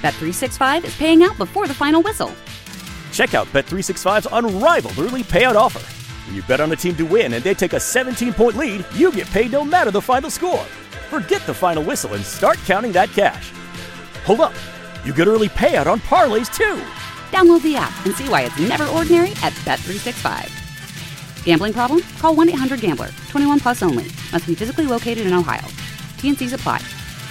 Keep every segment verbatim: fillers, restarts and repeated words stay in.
Bet three sixty-five is paying out before the final whistle. Check out Bet three sixty-five's unrivaled early payout offer. When you bet on a team to win and they take a seventeen-point lead, you get paid no matter the final score. Forget the final whistle and start counting that cash. Hold up. You get early payout on parlays, too. Download the app and see why it's never ordinary at Bet three sixty-five. Gambling problem? Call one eight hundred gambler. twenty-one plus only. Must be physically located in Ohio. T and C's apply.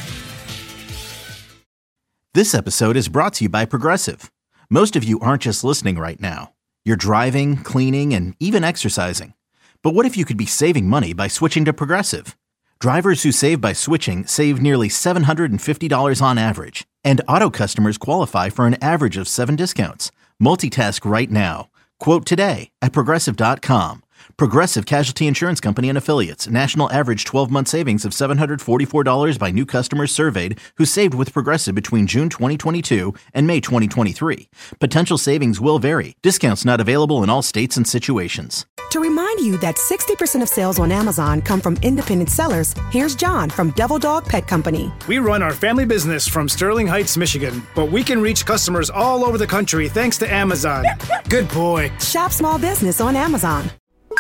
This episode is brought to you by Progressive. Most of you aren't just listening right now. You're driving, cleaning, and even exercising. But what if you could be saving money by switching to Progressive? Drivers who save by switching save nearly seven hundred fifty dollars on average. And auto customers qualify for an average of seven discounts. Multitask right now. Quote today at Progressive dot com. Progressive Casualty Insurance Company and Affiliates. National average twelve-month savings of seven hundred forty-four dollars by new customers surveyed who saved with Progressive between June twenty twenty-two and May twenty twenty-three. Potential savings will vary. Discounts not available in all states and situations. To remind you that sixty percent of sales on Amazon come from independent sellers, here's John from Devil Dog Pet Company. We run our family business from Sterling Heights, Michigan, but we can reach customers all over the country thanks to Amazon. Good boy. Shop small business on Amazon.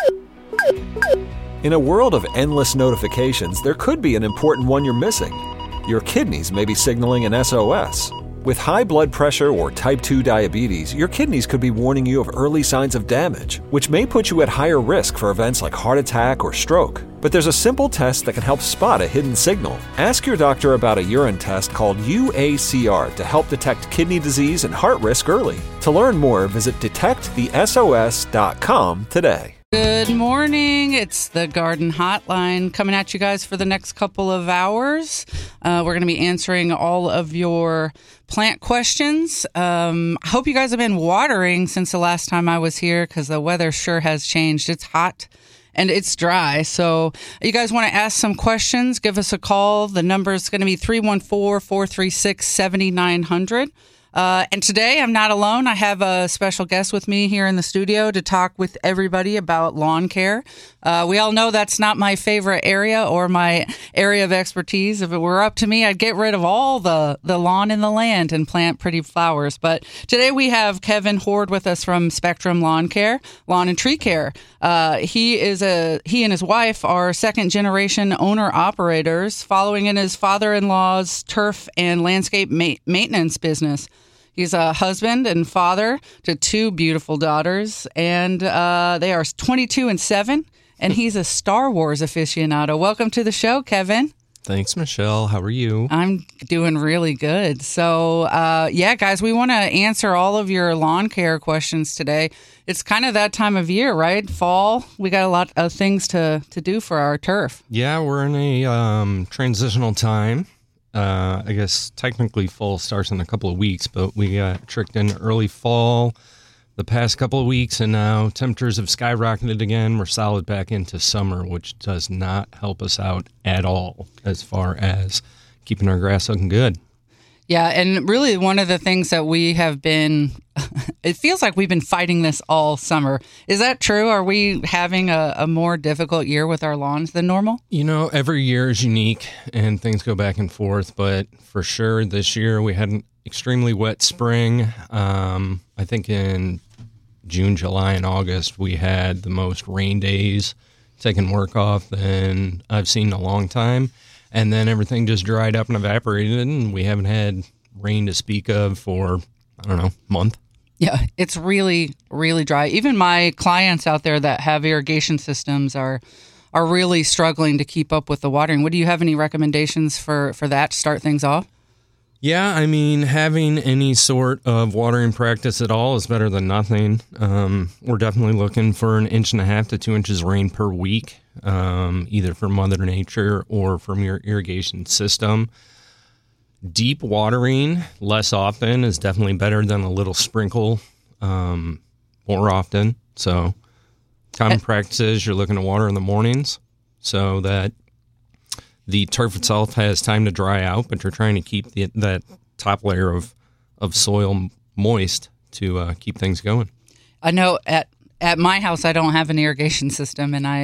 In a world of endless notifications, there could be an important one you're missing. Your kidneys may be signaling an S O S. With high blood pressure or type two diabetes, your kidneys could be warning you of early signs of damage, which may put you at higher risk for events like heart attack or stroke. But there's a simple test that can help spot a hidden signal. Ask your doctor about a urine test called U A C R to help detect kidney disease and heart risk early. To learn more, visit detect the S O S dot com today. Good morning. It's the Garden Hotline coming at you guys for the next couple of hours. Uh, we're going to be answering all of your plant questions. Um, I hope you guys have been watering since the last time I was here because the weather sure has changed. It's hot and it's dry. So you guys want to ask some questions, give us a call. The number is going to be three one four, four three six, seven nine zero zero. Uh, and today I'm not alone. I have a special guest with me here in the studio to talk with everybody about lawn care. Uh, we all know that's not my favorite area or my area of expertise. If it were up to me, I'd get rid of all the, the lawn in the land and plant pretty flowers. But today we have Kevin Horde with us from Spectrum Lawn Care, Lawn and Tree Care. Uh, he is a he and his wife are second generation owner operators, following in his father-in-law's turf and landscape ma- maintenance business. He's a husband and father to two beautiful daughters, and uh, they are twenty-two and seven, and he's a Star Wars aficionado. Welcome to the show, Kevin. Thanks, Michelle. How are you? I'm doing really good. So, uh, yeah, guys, we want to answer all of your lawn care questions today. It's kind of that time of year, right? Fall. We got a lot of things to, to do for our turf. Yeah, we're in a um, transitional time. Uh, I guess technically fall starts in a couple of weeks, but we got tricked into early fall the past couple of weeks, and now temperatures have skyrocketed again. We're solid back into summer, which does not help us out at all as far as keeping our grass looking good. Yeah, and really one of the things that we have been, it feels like we've been fighting this all summer. Is that true? Are we having a, a more difficult year with our lawns than normal? You know, every year is unique and things go back and forth, but for sure this year we had an extremely wet spring. Um, I think in June, July, and August we had the most rain days taking work off than I've seen in a long time. And then everything just dried up and evaporated, and we haven't had rain to speak of for, I don't know, a month. Yeah, it's really, really dry. Even my clients out there that have irrigation systems are are really struggling to keep up with the watering. What do you have any recommendations for, for that to start things off? Yeah, I mean, having any sort of watering practice at all is better than nothing. Um, we're definitely looking for an inch and a half to two inches rain per week, um, either from Mother Nature or from your irrigation system. Deep watering less often is definitely better than a little sprinkle um, more often. So common practices, you're looking to water in the mornings so that the turf itself has time to dry out, but you're trying to keep the, that top layer of, of soil moist to uh, keep things going. I know at at my house, I don't have an irrigation system, and I,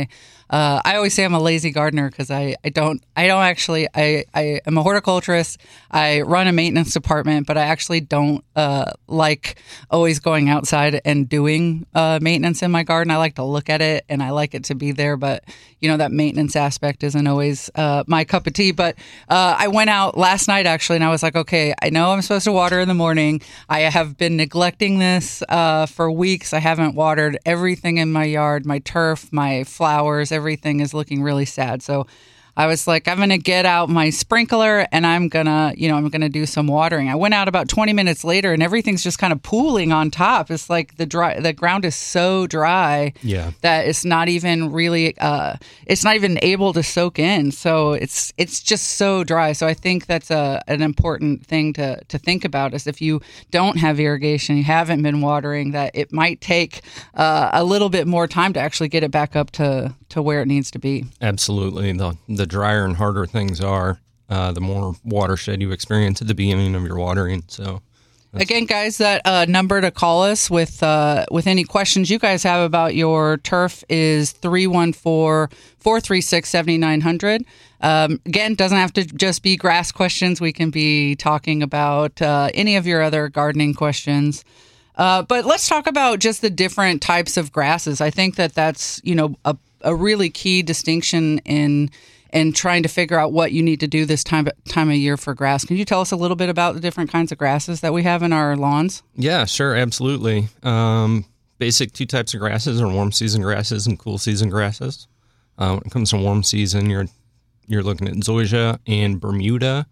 Uh, I always say I'm a lazy gardener because I, I don't I don't actually I, I am a horticulturist. I run a maintenance department, but I actually don't uh, like always going outside and doing uh, maintenance in my garden. I like to look at it and I like it to be there, but you know that maintenance aspect isn't always uh, my cup of tea. But uh, I went out last night actually, and I was like, okay, I know I'm supposed to water in the morning. I have been neglecting this uh, for weeks. I haven't watered everything in my yard, my turf, my flowers. Everything is looking really sad. So I was like, I'm going to get out my sprinkler and I'm going to, you know, I'm going to do some watering. I went out about twenty minutes later and everything's just kind of pooling on top. It's like the dry, the ground is so dry yeah. that it's not even really, uh, it's not even able to soak in. So it's, it's just so dry. So I think that's a, an important thing to, to think about is if you don't have irrigation, you haven't been watering, that it might take uh, a little bit more time to actually get it back up to, to where it needs to be. Absolutely. The, the drier and harder things are, uh, the more watershed you experience at the beginning of your watering. So, again, guys, that uh, number to call us with uh, with any questions you guys have about your turf is three one four, four three six, seven nine zero zero. Um, again, doesn't have to just be grass questions. We can be talking about uh, any of your other gardening questions. Uh, but let's talk about just the different types of grasses. I think that that's, you know, a, a really key distinction in and trying to figure out what you need to do this time time of year for grass. Can you tell us a little bit about the different kinds of grasses that we have in our lawns? Yeah, sure, absolutely. Um, basic two types of grasses are warm season grasses and cool season grasses. Uh, when it comes to warm season, you're you're looking at zoysia and Bermuda.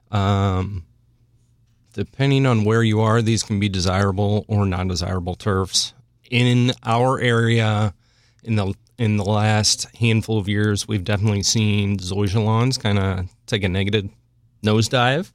Um, depending on where you are, these can be desirable or non-desirable turfs. In our area, in the In the last handful of years, we've definitely seen zoysia lawns kind of take a negative nosedive.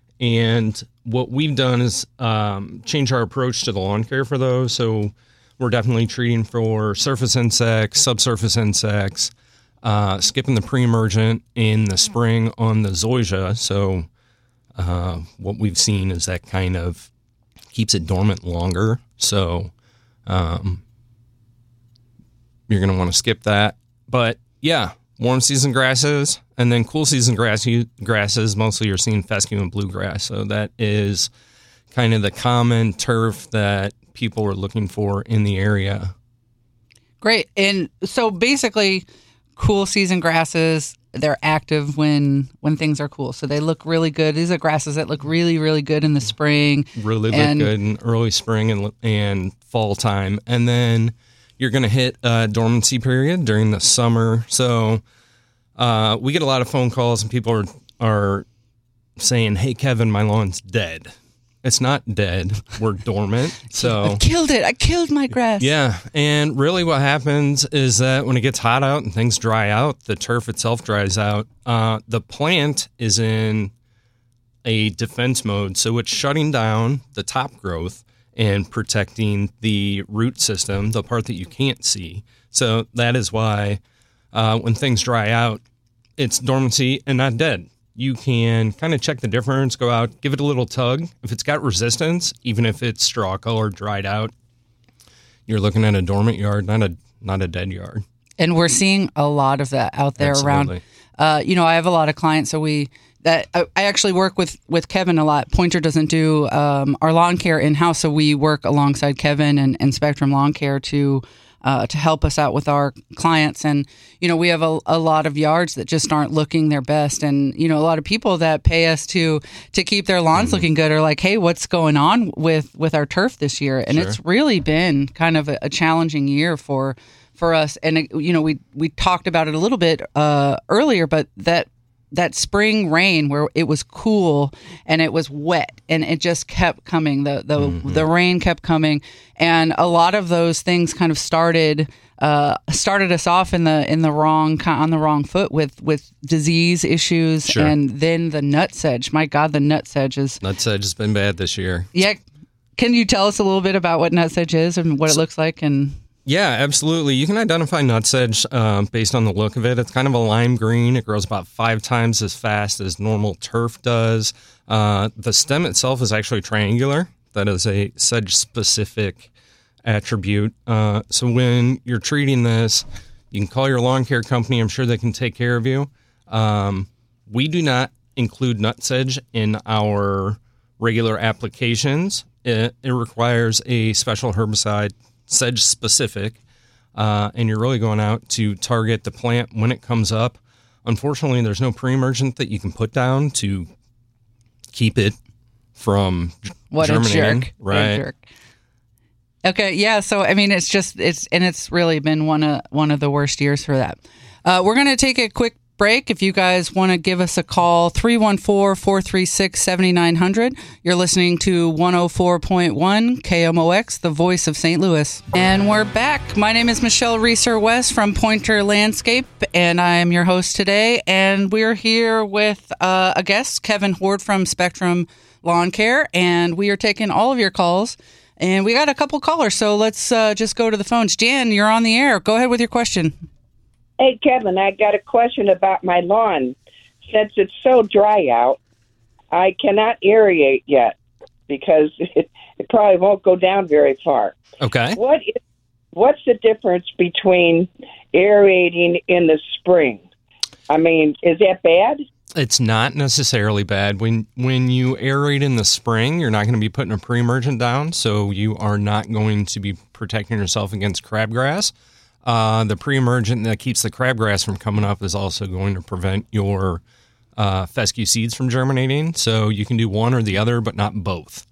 And what we've done is um, change our approach to the lawn care for those. So we're definitely treating for surface insects, subsurface insects, uh, skipping the pre-emergent in the spring on the zoysia. So uh, what we've seen is that kind of keeps it dormant longer. So um you're going to want to skip that. But yeah, warm season grasses and then cool season grass, grasses, mostly you're seeing fescue and bluegrass. So that is kind of the common turf that people are looking for in the area. Great. And so basically cool season grasses, they're active when when things are cool. So they look really good. These are grasses that look really, really good in the spring. Really look and, good in early spring and, and fall time. And then you're going to hit a dormancy period during the summer. So uh, we get a lot of phone calls and people are, are saying, hey, Kevin, my lawn's dead. It's not dead. We're dormant. So I killed it. I killed my grass. Yeah. And really what happens is that when it gets hot out and things dry out, the turf itself dries out. Uh, the plant is in a defense mode. So it's shutting down the top growth and protecting the root system, the part that you can't see. So that is why uh, when things dry out, it's dormancy and not dead. You can kind of check the difference, go out, give it a little tug. If it's got resistance, even if it's straw color, dried out, you're looking at a dormant yard, not a not a dead yard. And we're seeing a lot of that out there Absolutely. around. Uh, you know, I have a lot of clients, so we that I, I actually work with, with Kevin a lot. Pointer doesn't do um, our lawn care in-house, so we work alongside Kevin and, and Spectrum Lawn Care to uh, to help us out with our clients. And, you know, we have a, a lot of yards that just aren't looking their best. And, you know, a lot of people that pay us to to keep their lawns mm-hmm. looking good are like, hey, what's going on with, with our turf this year? And Sure. it's really been kind of a, a challenging year for for us. And, you know, we, we talked about it a little bit uh, earlier, but that that spring rain where it was cool and it was wet and it just kept coming. The the, mm-hmm. the rain kept coming. And a lot of those things kind of started uh, started us off in the in the wrong on the wrong foot with, with disease issues. Sure. And then the nutsedge. My God, the nutsedge is Nutsedge has been bad this year. Yeah. Can you tell us a little bit about what nutsedge is and what it looks like? And Yeah, absolutely. You can identify nutsedge uh, based on the look of it. It's kind of a lime green. It grows about five times as fast as normal turf does. Uh, the stem itself is actually triangular. That is a sedge-specific attribute. Uh, so when you're treating this, You can call your lawn care company. I'm sure they can take care of you. Um, we do not include nut sedge in our regular applications. It, it requires a special herbicide, sedge specific, uh, and you're really going out to target the plant when it comes up. Unfortunately, there's no pre-emergent that you can put down to keep it from what germinating. A jerk. Right. What a jerk. Okay, yeah, so I mean it's just it's and it's really been one of one of the worst years for that. Uh, we're going to take a quick break. If you guys want to give us a call, three one four, four three six, seven nine zero zero. You're listening to one oh four point one K M O X, the voice of Saint Louis. And we're back. My name is Michelle Reeser-West from Pointer Landscape, and I am your host today. And we're here with uh, a guest, Kevin Horde from Spectrum Lawn Care, and we are taking all of your calls. And we got a couple callers, so let's uh, just go to the phones. Jan, you're on the air. Go ahead with your question. Hey, Kevin, I got a question about my lawn. Since it's so dry out, I cannot aerate yet because it, it probably won't go down very far. Okay. What is, what's the difference between aerating in the spring? I mean, is that bad? It's not necessarily bad. When when you aerate in the spring, you're not going to be putting a pre-emergent down, so you are not going to be protecting yourself against crabgrass. Uh, the pre-emergent that keeps the crabgrass from coming up is also going to prevent your uh, fescue seeds from germinating, so you can do one or the other, but not both.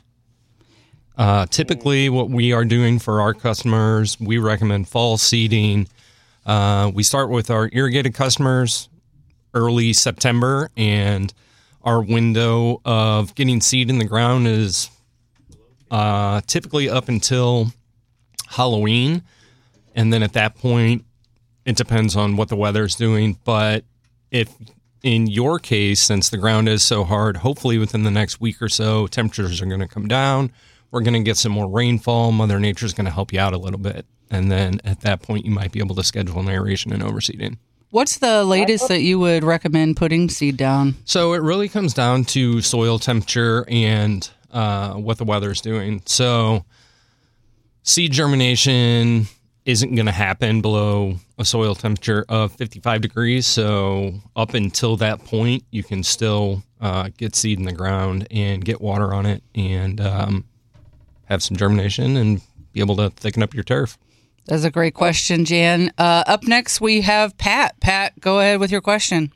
Uh, typically, what we are doing for our customers, we recommend fall seeding. Uh, we start with our irrigated customers early September, and our window of getting seed in the ground is uh, typically up until Halloween. And then at that point, it depends on what the weather's doing. But if in your case, since the ground is so hard, hopefully within the next week or so, temperatures are going to come down. We're going to get some more rainfall. Mother Nature's going to help you out a little bit. And then at that point, you might be able to schedule an aeration and overseeding. What's the latest that you would recommend putting seed down? So it really comes down to soil temperature and uh, what the weather is doing. So seed germination isn't going to happen below a soil temperature of fifty-five degrees. So up until that point, you can still uh, get seed in the ground and get water on it and um, have some germination and be able to thicken up your turf. That's a great question, Jan. Uh, up next, we have Pat. Pat, go ahead with your question.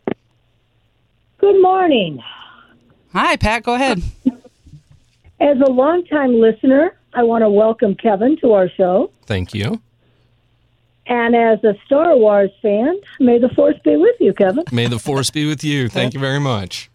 Good morning. Hi, Pat. Go ahead. As a longtime listener, I want to welcome Kevin to our show. Thank you. And as a Star Wars fan, may the Force be with you, Kevin. May the Force be with you. Thank you very much.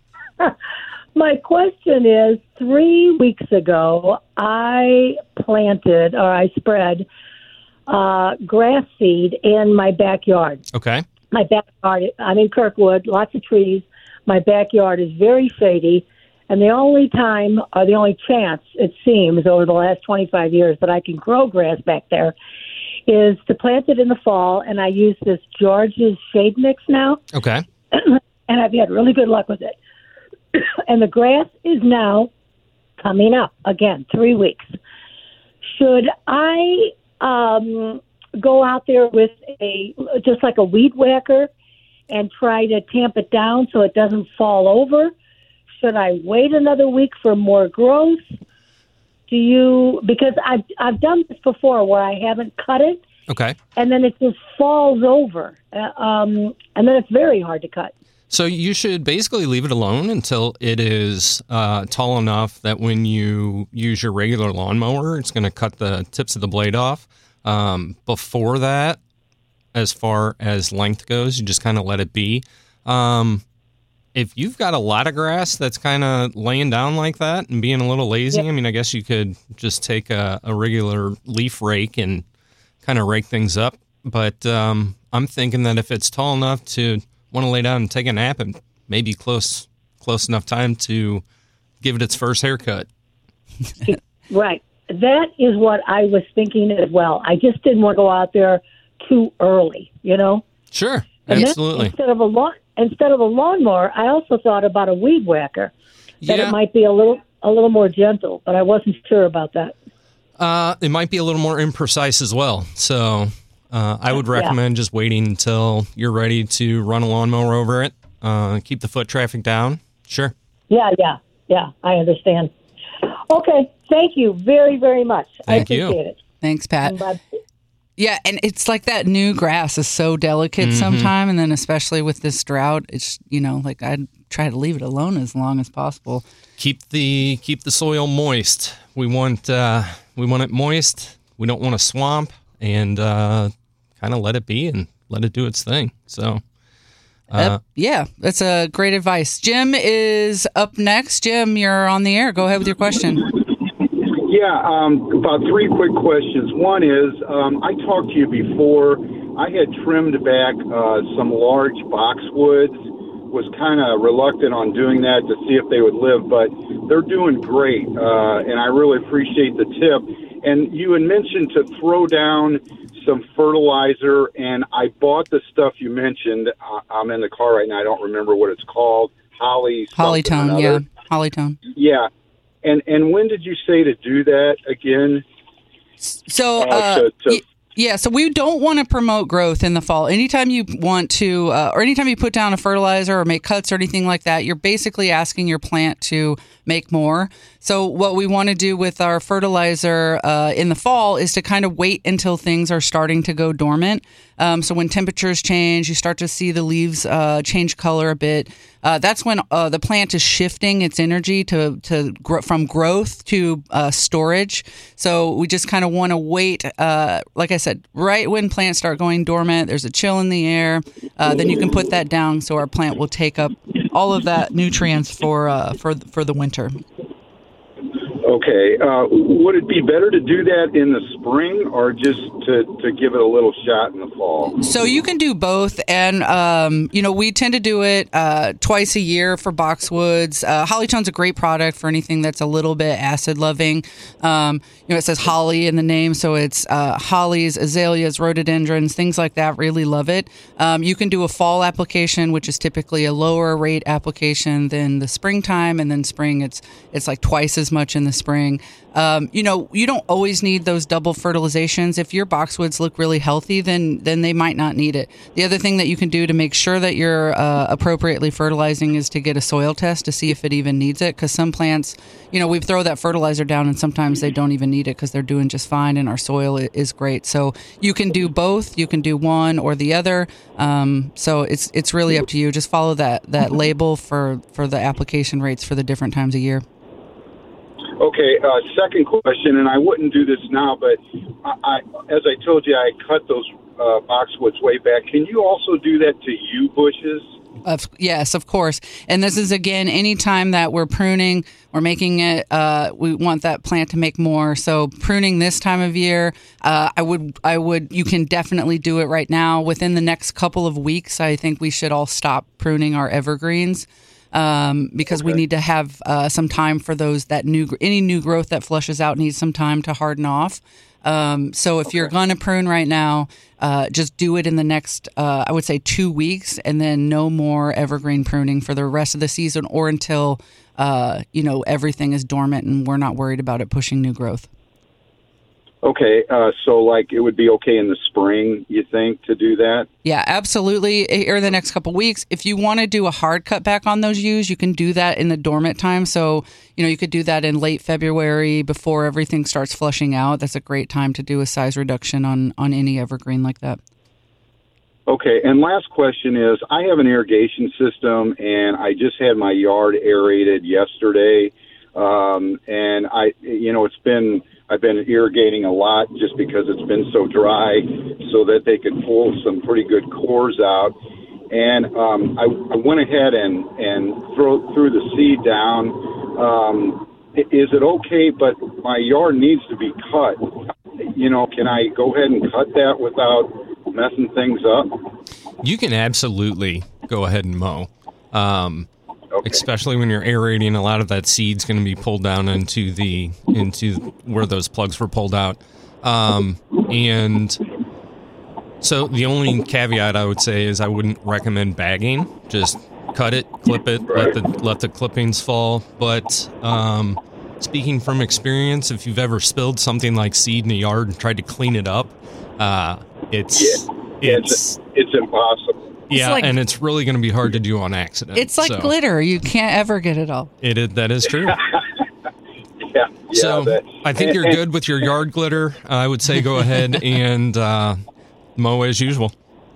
My question is, three weeks ago, I planted, or I spread, uh, grass seed in my backyard. Okay. My backyard, I'm in Kirkwood, lots of trees. My backyard is very shady, and the only time, or the only chance, it seems, over the last twenty-five years that I can grow grass back there is to plant it in the fall, and I use this George's Shade Mix now. Okay. And I've had really good luck with it. And the grass is now coming up again, three weeks. Should I um, go out there with a just like a weed whacker and try to tamp it down so it doesn't fall over? Should I wait another week for more growth? Do you, because I've I've done this before where I haven't cut it, okay, and then it just falls over, uh, um, and then it's very hard to cut. So you should basically leave it alone until it is uh, tall enough that when you use your regular lawnmower, it's going to cut the tips of the blade off. Um, before that, as far as length goes, you just kind of let it be. Um, if you've got a lot of grass that's kind of laying down like that and being a little lazy, yep. I mean, I guess you could just take a, a regular leaf rake and kind of rake things up. But um, I'm thinking that if it's tall enough to want to lay down and take a nap, and maybe close close enough time to give it its first haircut. Right. That is what I was thinking as well. I just didn't want to go out there too early, you know? Sure. And absolutely. Instead of a lawn, instead of a lawnmower, I also thought about a weed whacker. That yeah. it might be a little a little more gentle, but I wasn't sure about that. Uh, it might be a little more imprecise as well. So Uh, I would recommend yeah. just waiting until you're ready to run a lawnmower over it. Uh, keep the foot traffic down. Sure. Yeah, yeah, yeah. I understand. Okay. Thank you very, very much. Thank I appreciate you. it. Thanks, Pat. Yeah, and it's like that new grass is so delicate Mm-hmm. sometime, and then especially with this drought, it's, you know, like I'd try to leave it alone as long as possible. Keep the keep the soil moist. We want uh, we want it moist. We don't want a swamp, and uh, kind of let it be and let it do its thing. So, uh, uh, yeah, that's a great advice. Jim is up next. Jim, you're on the air. Go ahead with your question. Yeah, um, about three quick questions. One is, um, I talked to you before. I had trimmed back uh, some large boxwoods, was kind of reluctant on doing that to see if they would live, but they're doing great, uh, and I really appreciate the tip. And you had mentioned to throw down some fertilizer, and I bought the stuff you mentioned. Uh, I'm in the car right now. I don't remember what it's called. Holly. Hollytone, yeah. Hollytone. Yeah. And and when did you say to do that again? So, uh, uh, to, to, y- yeah, so we don't want to promote growth in the fall. Anytime you want to, uh, or anytime you put down a fertilizer or make cuts or anything like that, you're basically asking your plant to make more. So what we want to do with our fertilizer uh, in the fall is to kind of wait until things are starting to go dormant. Um, so when temperatures change, you start to see the leaves uh, change color a bit. Uh, that's when uh, the plant is shifting its energy to to gr- from growth to uh, storage. So we just kind of want to wait. Uh, like I said, right when plants start going dormant, there's a chill in the air. Uh, then you can put that down, so our plant will take up all of that nutrients for uh, for for the winter. Okay. Uh, would it be better to do that in the spring or just to, to give it a little shot in the fall? So you can do both. And, um, you know, we tend to do it uh, twice a year for boxwoods. Uh, Hollytone's a great product for anything that's a little bit acid loving. Um, you know, it says holly in the name. So it's uh, hollies, azaleas, rhododendrons, things like that. Really love it. Um, you can do a fall application, which is typically a lower rate application than the springtime. And then spring, it's it's like twice as much in the spring. Um, you know, you don't always need those double fertilizations. If your boxwoods look really healthy, then then they might not need it. The other thing that you can do to make sure that you're uh, appropriately fertilizing is to get a soil test to see if it even needs it. Because some plants, you know, we throw that fertilizer down and sometimes they don't even need it because they're doing just fine and our soil is great. So you can do both. You can do one or the other. Um, so it's it's really up to you. Just follow that that label for, for the application rates for the different times a year. Okay, uh, second question, and I wouldn't do this now, but I, I, as I told you, I cut those uh, boxwoods way back. Can you also do that to yew bushes? Of, yes, of course. And this is, again, anytime that we're pruning, we're making it, uh, we want that plant to make more. So pruning this time of year, uh, I would, I would, you can definitely do it right now. Within the next couple of weeks, I think we should all stop pruning our evergreens. Um, because okay. we need to have uh, some time for those that new any new growth that flushes out needs some time to harden off. Um, so if okay. you're going to prune right now, uh, just do it in the next, uh, I would say, two weeks, and then no more evergreen pruning for the rest of the season or until uh, you know everything is dormant and we're not worried about it pushing new growth. Okay, uh, so like it would be okay in the spring, you think, to do that? Yeah, absolutely. Or the next couple of weeks. If you want to do a hard cut back on those yews, you can do that in the dormant time. So, you know, you could do that in late February before everything starts flushing out. That's a great time to do a size reduction on, on any evergreen like that. Okay, and last question is, I have an irrigation system, and I just had my yard aerated yesterday. Um, and I, you know, it's been... I've been irrigating a lot just because it's been so dry so that they could pull some pretty good cores out. And um, I, I went ahead and, and throw, threw the seed down. Um, is it okay, but my yard needs to be cut? You know, can I go ahead and cut that without messing things up? You can absolutely go ahead and mow. Um Okay. Especially when you're aerating, a lot of that seed's going to be pulled down into the into where those plugs were pulled out. Um, and so the only caveat I would say is I wouldn't recommend bagging. Just cut it, clip it, let the let the clippings fall. But um, speaking from experience, if you've ever spilled something like seed in the yard and tried to clean it up, uh, It's Yeah, it's it's, it's impossible. yeah, like- and it's really going to be hard to do on accident. It's like so glitter. You can't ever get it all. It is, that is true. Yeah, yeah. so that- I think you're and- good with your yard glitter. I would say go ahead and uh, mow as usual.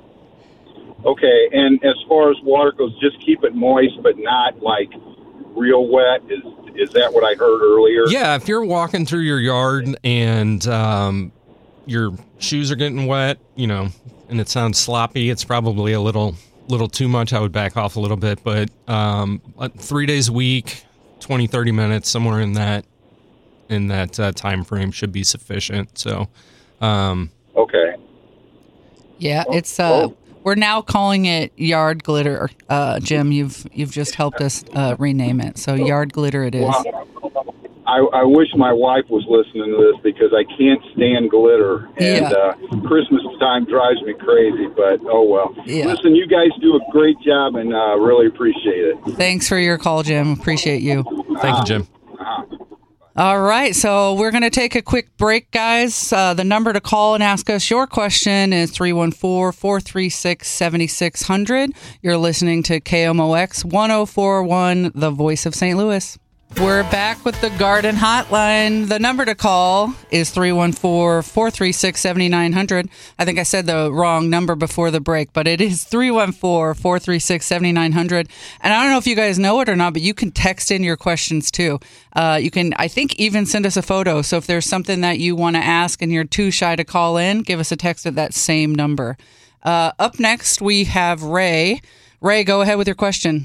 Okay, and as far as water goes, just keep it moist, but not like real wet. Is is that what I heard earlier? Yeah, if you're walking through your yard and um, your shoes are getting wet, you know, and it sounds sloppy, it's probably a little little too much. I would back off a little bit, but um, three days a week, twenty, thirty minutes, somewhere in that in that uh, time frame should be sufficient. So, um, Okay. Yeah, it's uh we're now calling it yard glitter. Uh Jim, you've you've just helped us uh rename it. So yard glitter it is. Well, I, I wish my wife was listening to this because I can't stand glitter, and Yeah. uh, Christmas time drives me crazy. But oh well. Yeah. Listen, you guys do a great job, and uh, really appreciate it. Thanks for your call, Jim. Appreciate you. thank you, Jim. All right, so we're going to take a quick break, guys. Uh, the number to call and ask us your question is three one four, four three six, seven six zero zero. You're listening to K M O X one oh four point one, the voice of Saint Louis. We're back with the Garden Hotline. The number to call is three one four, four three six, seven nine zero zero. I think I said the wrong number before the break, but it is three one four, four three six, seven nine zero zero. And I don't know if you guys know it or not, but you can text in your questions too. Uh, you can, I think, even send us a photo. So if there's something that you want to ask and you're too shy to call in, give us a text at that same number. Uh, up next, we have Ray. Ray, go ahead with your question.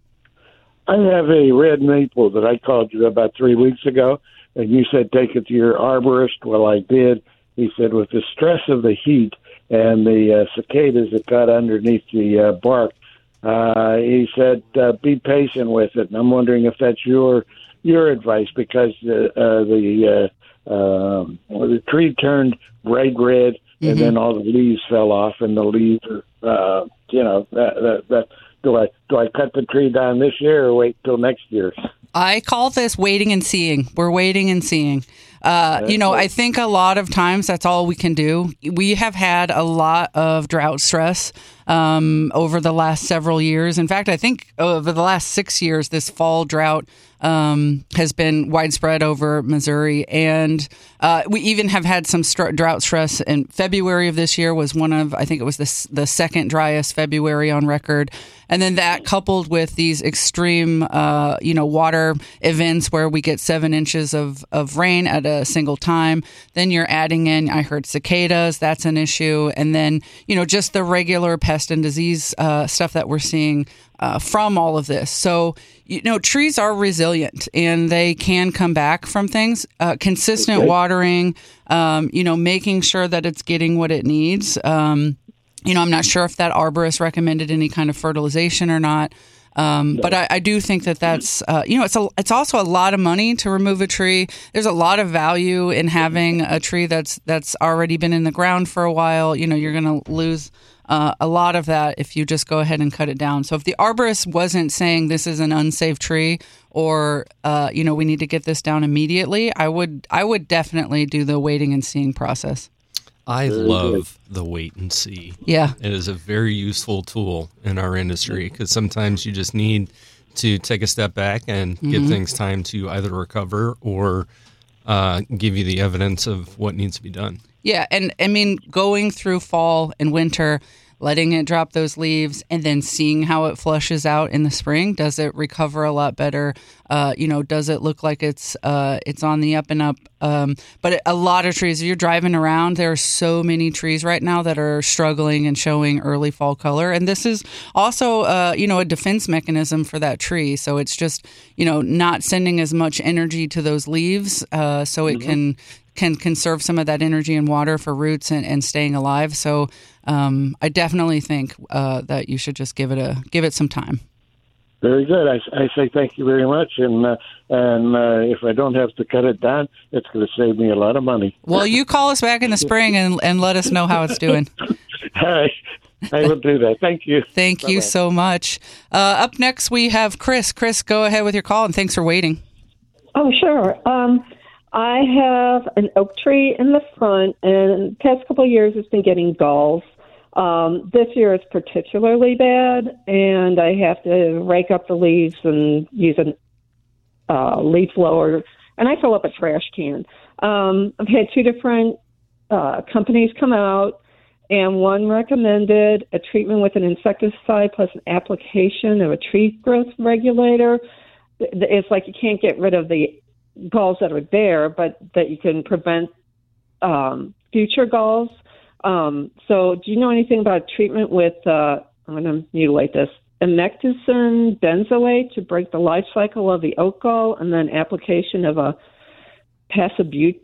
I have a red maple that I called you about three weeks ago, and you said take it to your arborist. Well, I did. He said with the stress of the heat and the uh, cicadas that got underneath the uh, bark, uh, he said uh, be patient with it. And I'm wondering if that's your your advice because uh, uh, the uh, uh, well, the tree turned bright red, and Mm-hmm. then all the leaves fell off, and the leaves are, uh, you know, that that. that Do I do I cut the tree down this year or wait till next year? I call this waiting and seeing. We're waiting and seeing. Uh, you know, I think a lot of times that's all we can do. We have had a lot of drought stress um, over the last several years. In fact, I think over the last six years, this fall drought um, has been widespread over Missouri. And uh, we even have had some str- drought stress in February of this year was one of, I think it was the, the second driest February on record. And then that coupled with these extreme, uh, you know, water events where we get seven inches of, of rain at a single time. Then you're adding in, I heard cicadas, that's an issue. And then, you know, just the regular pest and disease uh, stuff that we're seeing uh, from all of this. So, you know, trees are resilient and they can come back from things. Uh, consistent watering, um, you know, making sure that it's getting what it needs. Um, you know, I'm not sure if that arborist recommended any kind of fertilization or not. Um, but I, I do think that that's, uh, you know, it's a, it's also a lot of money to remove a tree. There's a lot of value in having a tree that's that's already been in the ground for a while. You know, you're going to lose uh, a lot of that if you just go ahead and cut it down. So if the arborist wasn't saying this is an unsafe tree or, uh, you know, we need to get this down immediately, I would I would definitely do the waiting and seeing process. I love the wait and see. Yeah. It is a very useful tool in our industry because sometimes you just need to take a step back and mm-hmm. give things time to either recover or uh, give you the evidence of what needs to be done. Yeah. And I mean, going through fall and winter, letting it drop those leaves and then seeing how it flushes out in the spring. Does it recover a lot better? Uh, you know, does it look like it's uh, it's on the up and up? Um, but a lot of trees, if you're driving around, there are so many trees right now that are struggling and showing early fall color. And this is also, uh, you know, a defense mechanism for that tree. So it's just, you know, not sending as much energy to those leaves uh, so it mm-hmm. can can conserve some of that energy and water for roots and, and staying alive. So um, I definitely think uh, that you should just give it a give it some time. Very good. I, I say thank you very much. And uh, and uh, if I don't have to cut it down, it's going to save me a lot of money. Well, you call us back in the spring and, and let us know how it's doing. All right. I will do that. Thank you. Thank Bye-bye. you so much. Uh, up next, we have Chris. Chris, go ahead with your call, and thanks for waiting. Oh, sure. Um, I have an oak tree in the front, and the past couple of years it's been getting galls. Um, this year it's particularly bad, and I have to rake up the leaves and use a uh, leaf blower, and I fill up a trash can. Um, I've had two different uh, companies come out, and one recommended a treatment with an insecticide plus an application of a tree growth regulator. It's like you can't get rid of the galls that are there, but that you can prevent um, future galls. Um, so do you know anything about treatment with, uh, I'm going to mutilate this, emectizine benzoate to break the life cycle of the oak gall, and then application of a pasibutrazole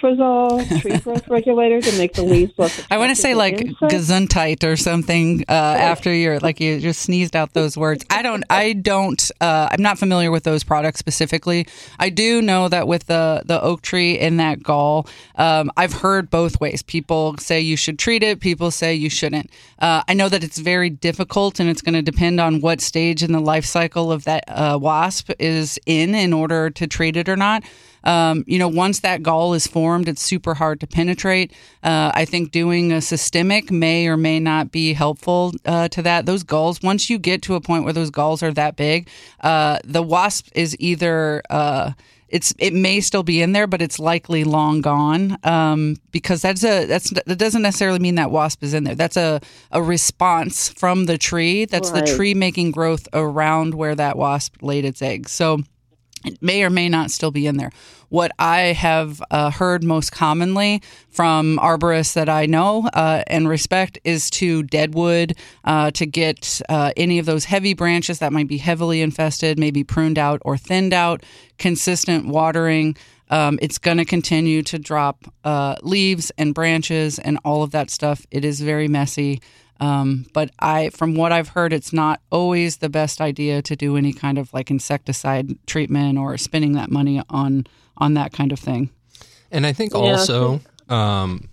tree growth regulator to make the leaves less I want to say like gesundheit or something uh, after you're like you just sneezed out those words. I don't. I don't. Uh, I'm not familiar with those products specifically. I do know that with the the oak tree and that gall, um, I've heard both ways. People say you should treat it. People say you shouldn't. Uh, I know that it's very difficult, and it's going to depend on what stage in the life cycle of that uh, wasp is in in order to treat it or not. Um, you know, once that gall is formed, it's super hard to penetrate. Uh, I think doing a systemic may or may not be helpful uh, to that. Those galls, once you get to a point where those galls are that big, uh, the wasp is either uh, it's it may still be in there, but it's likely long gone um, because that's a that's that doesn't necessarily mean that wasp is in there. That's a a response from the tree. That's right. The tree making growth around where that wasp laid its eggs. So it may or may not still be in there. What I have uh, heard most commonly from arborists that I know uh, and respect is to deadwood, uh, to get uh, any of those heavy branches that might be heavily infested, maybe pruned out or thinned out, consistent watering. Um, it's going to continue to drop uh, leaves and branches and all of that stuff. It is very messy. Um, but I, from what I've heard, it's not always the best idea to do any kind of like insecticide treatment or spending that money on on that kind of thing. And I think also um,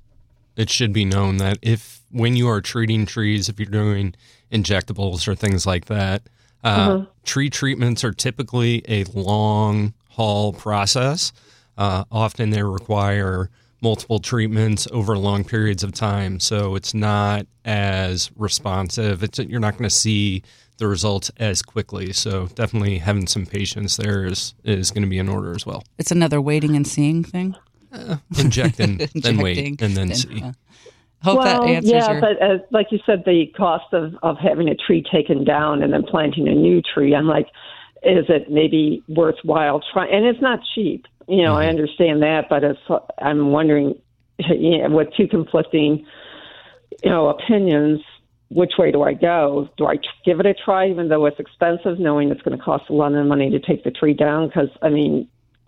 it should be known that if when you are treating trees, if you're doing injectables or things like that, uh, mm-hmm. tree treatments are typically a long haul process. Uh, often they require multiple treatments over long periods of time, so it's not as responsive. It's you're not going to see the results as quickly. So definitely having some patience there is is going to be in order as well. It's another waiting and seeing thing. Uh, inject and then wait and then, then see. Uh, hope well, that answers yeah, your... but uh, like you said, the cost of of having a tree taken down and then planting a new tree. I'm like, is it maybe worthwhile trying? And it's not cheap. You know, mm-hmm. I understand that, but it's, I'm wondering, you know, with two conflicting, you know, opinions, which way do I go? Do I give it a try, even though it's expensive, knowing it's going to cost a lot of money to take the tree down? Because, I mean...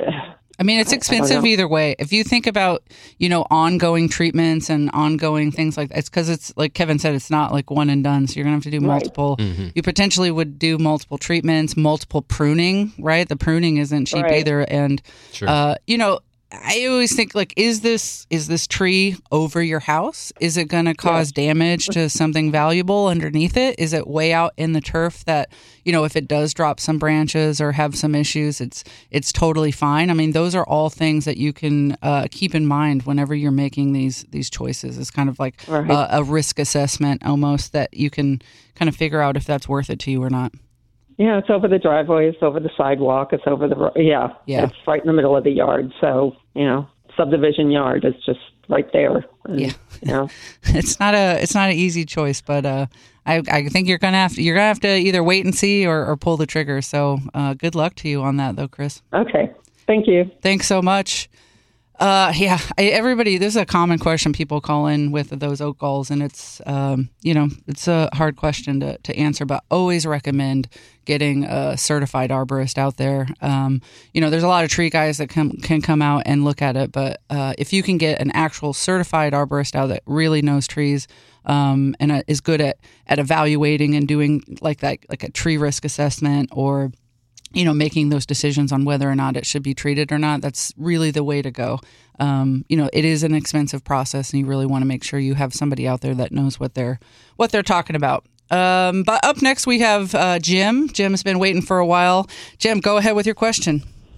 I mean, it's expensive either way. If you think about, you know, ongoing treatments and ongoing things like that, it's because it's, like Kevin said, it's not like one and done. So you're going to have to do multiple. Right. Mm-hmm. You potentially would do multiple treatments, multiple pruning, right? The pruning isn't cheap right. either. And, sure. uh, you know, I always think, like, is this is this tree over your house? Is it going to cause yeah. damage to something valuable underneath it? Is it way out in the turf that, you know, if it does drop some branches or have some issues, it's it's totally fine? I mean, those are all things that you can uh, keep in mind whenever you're making these these choices. It's kind of like right. a, a risk assessment almost that you can kind of figure out if that's worth it to you or not. Yeah, it's over the driveway, it's over the sidewalk, it's over the, yeah, yeah. it's right in the middle of the yard. So, you know, subdivision yard is just right there. And, yeah. You know. It's not a, it's not an easy choice, but uh, I, I think you're going to have to, you're going to have to either wait and see or, or pull the trigger. So uh, good luck to you on that though, Chris. Okay. Thank you. Thanks so much. Uh, yeah, I, everybody, this is a common question people call in with those oak galls, and it's, um, you know, it's a hard question to, to answer, but always recommend getting a certified arborist out there. Um, you know, there's a lot of tree guys that can, can come out and look at it, but uh, if you can get an actual certified arborist out that really knows trees um, and uh, is good at, at evaluating and doing like that, like a tree risk assessment or you know, making those decisions on whether or not it should be treated or not, that's really the way to go. Um, you know, it is an expensive process, and you really want to make sure you have somebody out there that knows what they're what they're talking about. Um, but up next, we have uh, Jim. Jim's been waiting for a while. Jim, go ahead with your question.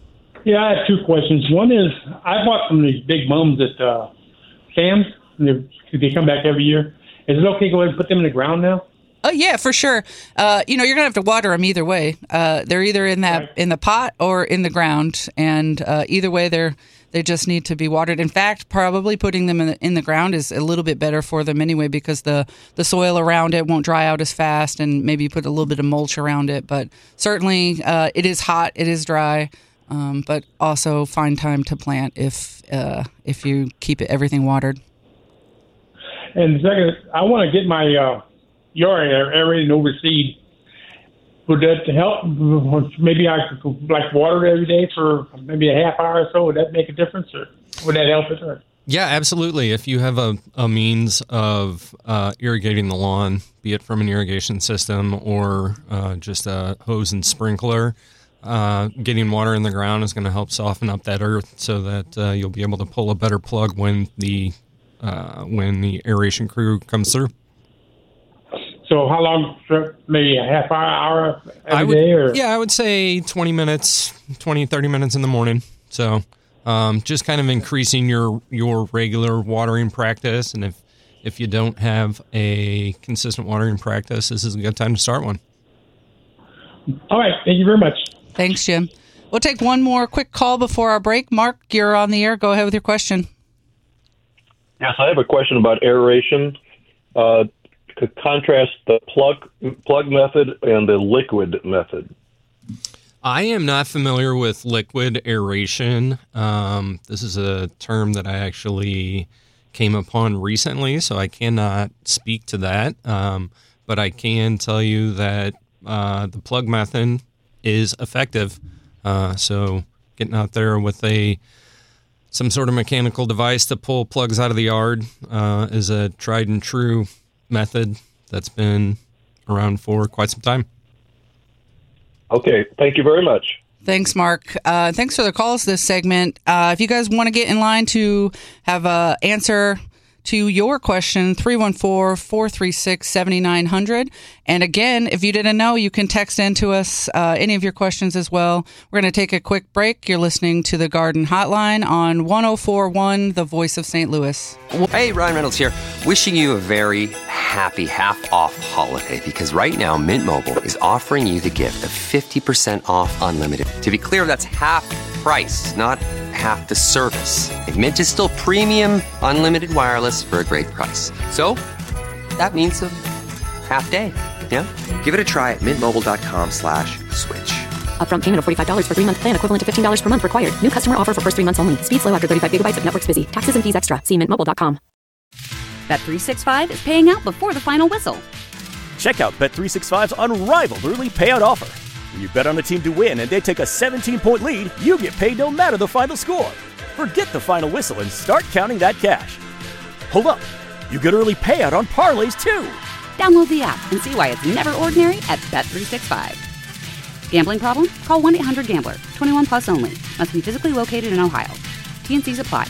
Yeah, I have two questions. One is, I bought some of these big mums at uh, Sam's. They, they come back every year. Is it okay to go ahead and put them in the ground now? Oh yeah, for sure. Uh, you know, you're gonna have to water them either way. Uh, they're either in that right. in the pot or in the ground, and uh, either way, they're they just need to be watered. In fact, probably putting them in the, in the ground is a little bit better for them anyway, because the the soil around it won't dry out as fast, and maybe you put a little bit of mulch around it. But certainly, uh, it is hot, it is dry, um, but also find time to plant if uh, if you keep it, everything watered. And second, I want to get my uh, yard aerated and overseed. Would that help? Maybe I could like water it every day for maybe a half hour or so. Would that make a difference, or would that help it? Or? Yeah, absolutely. If you have a, a means of uh, irrigating the lawn, be it from an irrigation system or uh, just a hose and sprinkler, uh, getting water in the ground is going to help soften up that earth so that uh, you'll be able to pull a better plug when the Uh, when the aeration crew comes through. So how long, maybe a half hour every I would, day? Or? Yeah, I would say twenty minutes, twenty, thirty minutes in the morning. So um, just kind of increasing your, your regular watering practice. And if, if you don't have a consistent watering practice, this is a good time to start one. All right. Thank you very much. Thanks, Jim. We'll take one more quick call before our break. Mark, you're on the air. Go ahead with your question. Yes, I have a question about aeration. Uh, to contrast the plug plug method and the liquid method. I am not familiar with liquid aeration. Um, this is a term that I actually came upon recently, so I cannot speak to that. Um, but I can tell you that uh, the plug method is effective. Uh, so getting out there with a some sort of mechanical device to pull plugs out of the yard uh, is a tried and true method that's been around for quite some time. Okay, thank you very much. Thanks, Mark. Uh, thanks for the calls this segment. Uh, if you guys want to get in line to have an answer to your question, three one four, four three six, seven nine zero zero. And again, if you didn't know, you can text in to us uh, any of your questions as well. We're going to take a quick break. You're listening to the Garden Hotline on one oh four point one, The Voice of Saint Louis. Hey, Ryan Reynolds here. Wishing you a very happy half-off holiday, because right now Mint Mobile is offering you the gift of fifty percent off unlimited. To be clear, that's half price, not half the service. And Mint is still premium unlimited wireless for a great price. So that means a half day. Yeah? Give it a try at mintmobile.com slash switch. Upfront payment of forty-five dollars for three-month plan, equivalent to fifteen dollars per month required. New customer offer for first three months only. Speed slow after thirty-five gigabytes if network's busy. Taxes and fees extra. See mint mobile dot com. Bet three sixty-five is paying out before the final whistle. Check out Bet three sixty-five's unrivaled early payout offer. When you bet on a team to win and they take a seventeen-point lead, you get paid no matter the final score. Forget the final whistle and start counting that cash. Hold up. You get early payout on parlays, too. Download the app and see why it's never ordinary at Bet three sixty-five. Gambling problem? Call one eight hundred gambler. twenty-one plus only. Must be physically located in Ohio. T N Cs apply.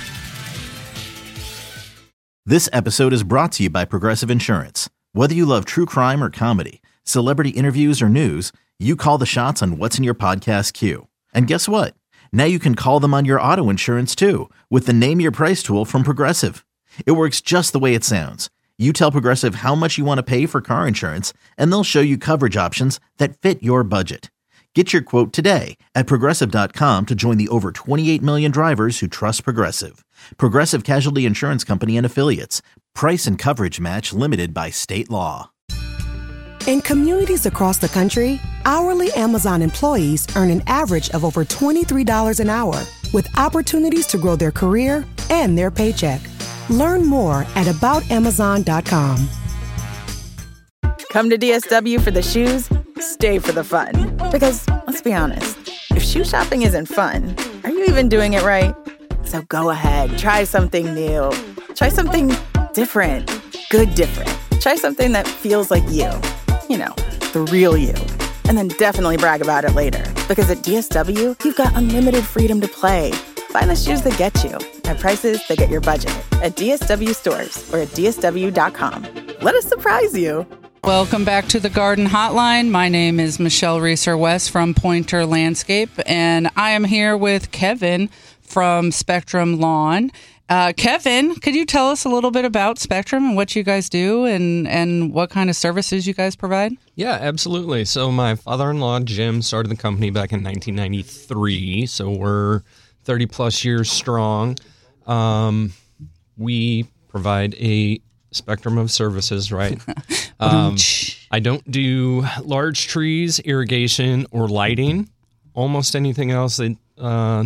This episode is brought to you by Progressive Insurance. Whether you love true crime or comedy, celebrity interviews or news, you call the shots on what's in your podcast queue. And guess what? Now you can call them on your auto insurance too with the Name Your Price tool from Progressive. It works just the way it sounds. You tell Progressive how much you want to pay for car insurance, and they'll show you coverage options that fit your budget. Get your quote today at Progressive dot com to join the over twenty-eight million drivers who trust Progressive. Progressive Casualty Insurance Company and Affiliates. Price and coverage match limited by state law. In communities across the country, hourly Amazon employees earn an average of over twenty-three dollars an hour, with opportunities to grow their career and their paycheck. Learn more at about amazon dot com. Come to D S W for the shoes, stay for the fun. Because, let's be honest, if shoe shopping isn't fun, are you even doing it right? So go ahead, try something new. Try something different. Good different. Try something that feels like you. You know, the real you. And then definitely brag about it later. Because at D S W, you've got unlimited freedom to play. Find the shoes that get you at prices that get your budget at D S W stores or at D S W dot com. Let us surprise you. Welcome back to the Garden Hotline. My name is Michelle Reeser-West from Pointer Landscape, and I am here with Kevin from Spectrum Lawn. Uh, Kevin, could you tell us a little bit about Spectrum and what you guys do and, and what kind of services you guys provide? Yeah, absolutely. So my father-in-law, Jim, started the company back in nineteen ninety-three, so we're thirty plus years strong. Um, we provide a spectrum of services, right? um, I don't do large trees, irrigation, or lighting. Almost anything else that, uh,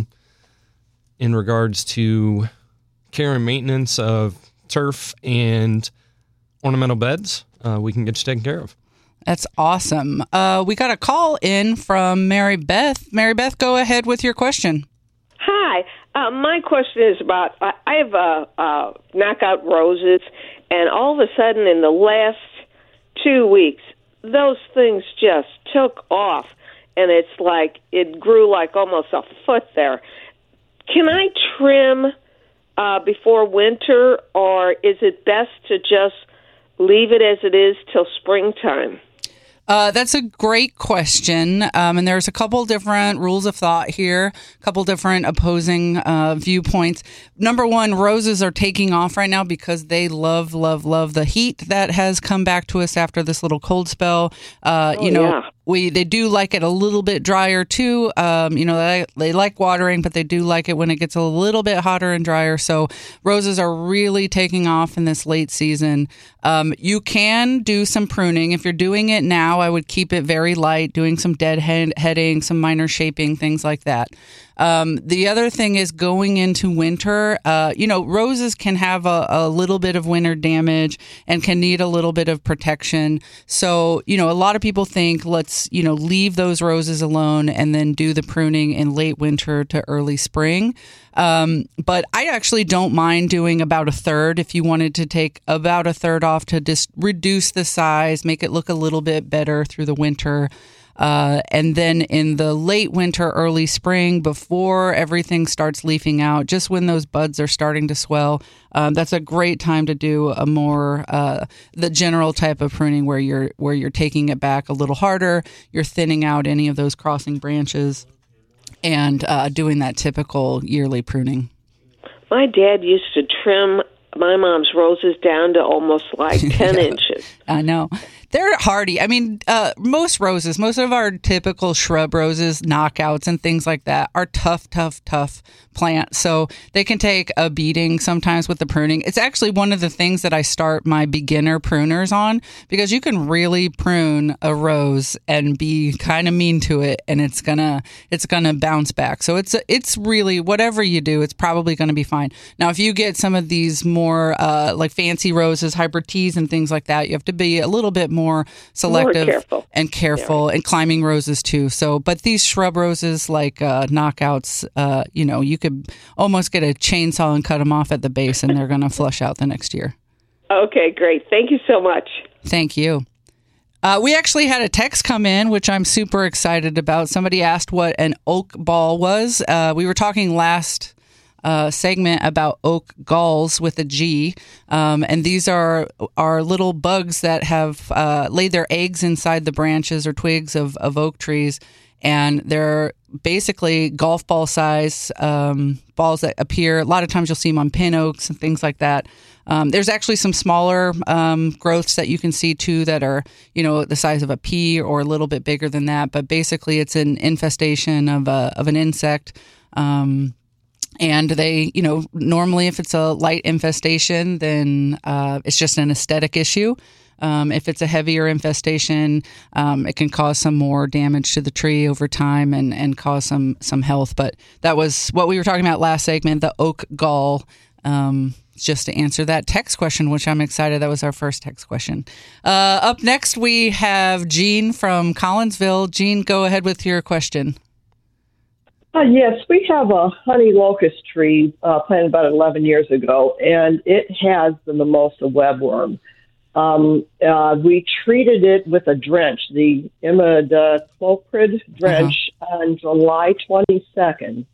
in regards to care and maintenance of turf and ornamental beds, uh, we can get you taken care of. That's awesome. Uh, we got a call in from Mary Beth. Mary Beth, go ahead with your question. Hi. Uh, my question is about, I, I have uh, uh, knockout roses, and all of a sudden in the last two weeks, those things just took off, and it's like it grew like almost a foot there. Can I trim uh, before winter, or is it best to just leave it as it is till springtime? Uh, that's a great question, um, and there's a couple different rules of thought here, a couple different opposing uh, viewpoints. Number one, roses are taking off right now because they love, love, love the heat that has come back to us after this little cold spell. Uh, Oh, you know, yeah. we they do like it a little bit drier too. Um, you know, they, they like watering, but they do like it when it gets a little bit hotter and drier. So roses are really taking off in this late season. Um, you can do some pruning. If you're doing it now, I would keep it very light, doing some deadhead heading, some minor shaping, things like that. Um, the other thing is going into winter, uh, you know, roses can have a, a little bit of winter damage and can need a little bit of protection. So, you know, a lot of people think let's, you know, leave those roses alone and then do the pruning in late winter to early spring. Um, but I actually don't mind doing about a third if you wanted to take about a third off to just reduce the size, make it look a little bit better through the winter. Uh, and then in the late winter, early spring, before everything starts leafing out, just when those buds are starting to swell, um, that's a great time to do a more uh, the general type of pruning where you're where you're taking it back a little harder, you're thinning out any of those crossing branches, and uh, doing that typical yearly pruning. My dad used to trim my mom's roses down to almost like ten Yeah. inches. I know. They're hardy. I mean, uh, most roses, most of our typical shrub roses, knockouts and things like that are tough, tough, tough plants. So they can take a beating sometimes with the pruning. It's actually one of the things that I start my beginner pruners on because you can really prune a rose and be kind of mean to it, and it's gonna it's gonna bounce back. So it's it's really whatever you do, it's probably going to be fine. Now, if you get some of these more uh, like fancy roses, hybrid teas, and things like that, you have to be a little bit more more selective More careful. and careful, and climbing roses too. So, but these shrub roses like uh, knockouts, uh, you know, you could almost get a chainsaw and cut them off at the base, and they're going to flush out the next year. Okay, great. Thank you so much. Thank you. Uh, we actually had a text come in, which I'm super excited about. Somebody asked what an oak ball was. Uh, we were talking last uh, segment about oak galls with a G, um, and these are are little bugs that have uh, laid their eggs inside the branches or twigs of, of oak trees, and they're basically golf ball size um, balls that appear. A lot of times you'll see them on pin oaks and things like that. Um, there's actually some smaller um, growths that you can see too that are, you know, the size of a pea or a little bit bigger than that. But basically, it's an infestation of a of an insect. Um, and they, you know, normally if it's a light infestation, then uh, it's just an aesthetic issue. Um, if it's a heavier infestation, um, it can cause some more damage to the tree over time and, and cause some some health. But that was what we were talking about last segment, the oak gall. Um, just to answer that text question, which I'm excited. That was our first text question. Uh, up next, we have Jean from Collinsville. Jean, go ahead with your question. Uh, yes, we have a honey locust tree uh, planted about eleven years ago, and it has the mimosa webworm. Um, uh, we treated it with a drench, the imidacloprid drench, uh-huh. on July twenty-second,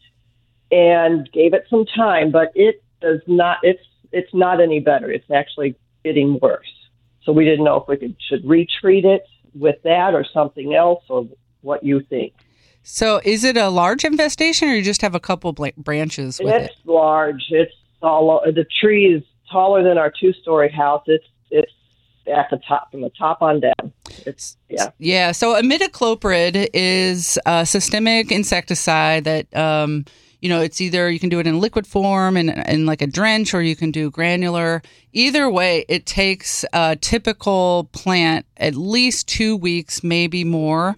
and gave it some time, but it does not. It's it's not any better. It's actually getting worse. So we didn't know if we could, should retreat it with that or something else, or what you think. So is it a large infestation, or you just have a couple bla- branches with it's it? It's large. It's all, the tree is taller than our two-story house. It's it's at the top, from the top on down. It's yeah. Yeah. So imidacloprid is a systemic insecticide that um, you know, it's either you can do it in liquid form and in, in like a drench, or you can do granular. Either way, it takes a typical plant at least two weeks, maybe more,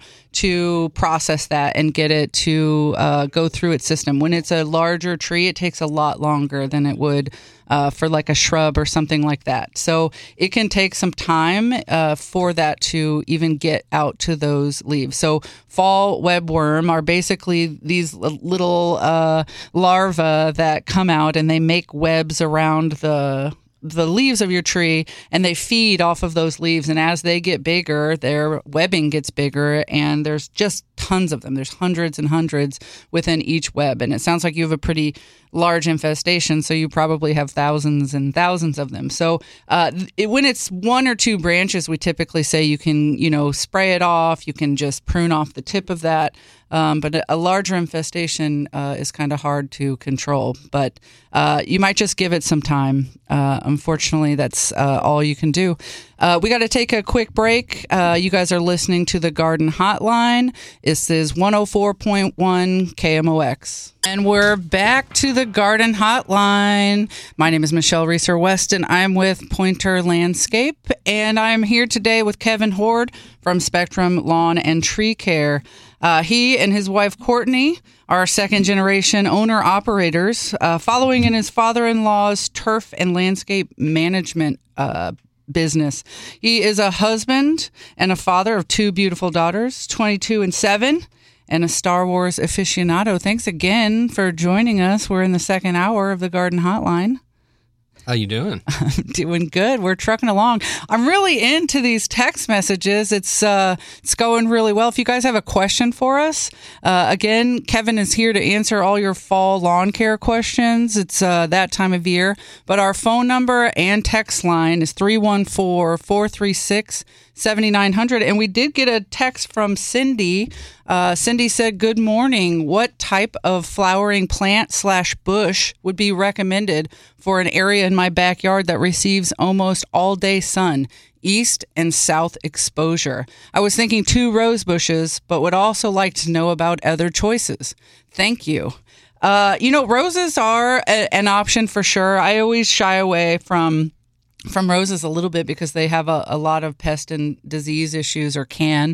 to process that and get it to uh, go through its system. When it's a larger tree, it takes a lot longer than it would uh, for like a shrub or something like that. So it can take some time uh, for that to even get out to those leaves. So fall webworm are basically these little uh, larvae that come out and they make webs around the the leaves of your tree, and they feed off of those leaves. And as they get bigger, their webbing gets bigger, and there's just tons of them. There's hundreds and hundreds within each web. And it sounds like you have a pretty large infestation, so you probably have thousands and thousands of them. So uh, it, when it's one or two branches, we typically say you can, you know, spray it off. You can just prune off the tip of that. Um, but a larger infestation uh, is kind of hard to control. But uh, you might just give it some time. Uh, unfortunately, that's uh, all you can do. Uh, we got to take a quick break. Uh, you guys are listening to the Garden Hotline. This is one oh four point one K M O X. And we're back to the Garden Hotline. My name is Michelle Reeser-West, and I'm with Pointer Landscape. And I'm here today with Kevin Horde from Spectrum Lawn and Tree Care. Uh, he and his wife, Courtney, are second-generation owner-operators, uh, following in his father-in-law's turf and landscape management uh, business. He is a husband and a father of two beautiful daughters, twenty-two and seven, and a Star Wars aficionado. Thanks again for joining us. We're in the second hour of the Garden Hotline. How you doing? I'm doing good. We're trucking along. I'm really into these text messages. It's uh, it's going really well. If you guys have a question for us, uh, again, Kevin is here to answer all your fall lawn care questions. It's uh, that time of year. But our phone number and text line is three one four, four three six, seven nine zero zero. And we did get a text from Cindy. Uh, Cindy said, good morning. What type of flowering plant slash bush would be recommended for an area in my backyard that receives almost all day sun, east and south exposure? I was thinking two rose bushes, but would also like to know about other choices. Thank you. Uh, you know, roses are a, an option for sure. I always shy away from from roses a little bit because they have a, a lot of pest and disease issues, or can.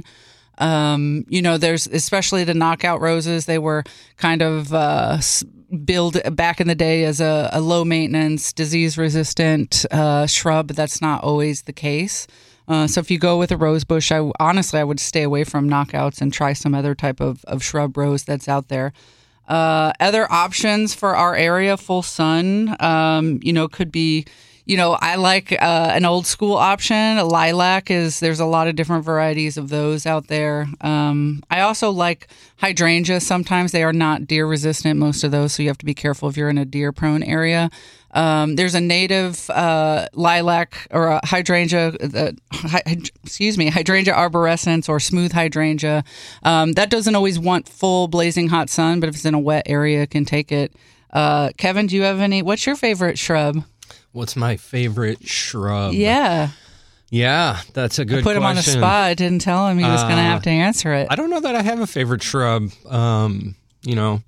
Um, you know, there's especially the knockout roses. They were kind of uh, billed back in the day as a, a low maintenance, disease resistant uh, shrub. But that's not always the case. Uh, so if you go with a rose bush, I honestly I would stay away from knockouts and try some other type of, of shrub rose that's out there. Uh, other options for our area, full sun, um, you know, could be. You know, I like uh, an old school option. A lilac is, there's a lot of different varieties of those out there. Um, I also like hydrangeas. Sometimes they are not deer resistant, most of those, so you have to be careful if you're in a deer prone area. Um, there's a native uh, lilac or a hydrangea, uh, hy- excuse me, hydrangea arborescens or smooth hydrangea. Um, that doesn't always want full blazing hot sun, but if it's in a wet area, it can take it. Uh, Kevin, do you have any, what's your favorite shrub? What's my favorite shrub? Yeah. Yeah, that's a good question. I put him on the spot. I didn't tell him he was uh, going to have to answer it. I don't know that I have a favorite shrub. Um, you know,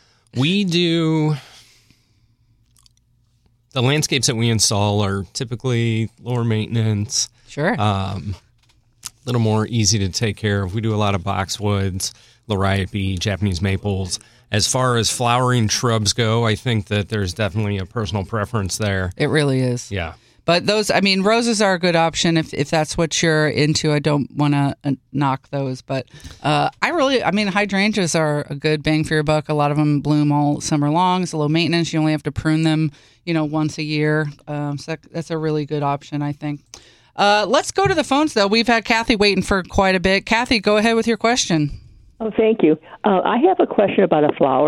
we do... The landscapes that we install are typically lower maintenance. Sure. Um, a little more easy to take care of. We do a lot of boxwoods, liriope, Japanese maples. As far as flowering shrubs go, I think that there's definitely a personal preference there. It really is. Yeah. But those, I mean, roses are a good option if, if that's what you're into. I don't want to uh, knock those. But uh, I really, I mean, hydrangeas are a good bang for your buck. A lot of them bloom all summer long. It's low maintenance. You only have to prune them, you know, once a year. Um, so that, that's a really good option, I think. Uh, let's go to the phones, though. We've had Kathy waiting for quite a bit. Kathy, go ahead with your question. Oh, thank you. Uh, I have a question about a flower.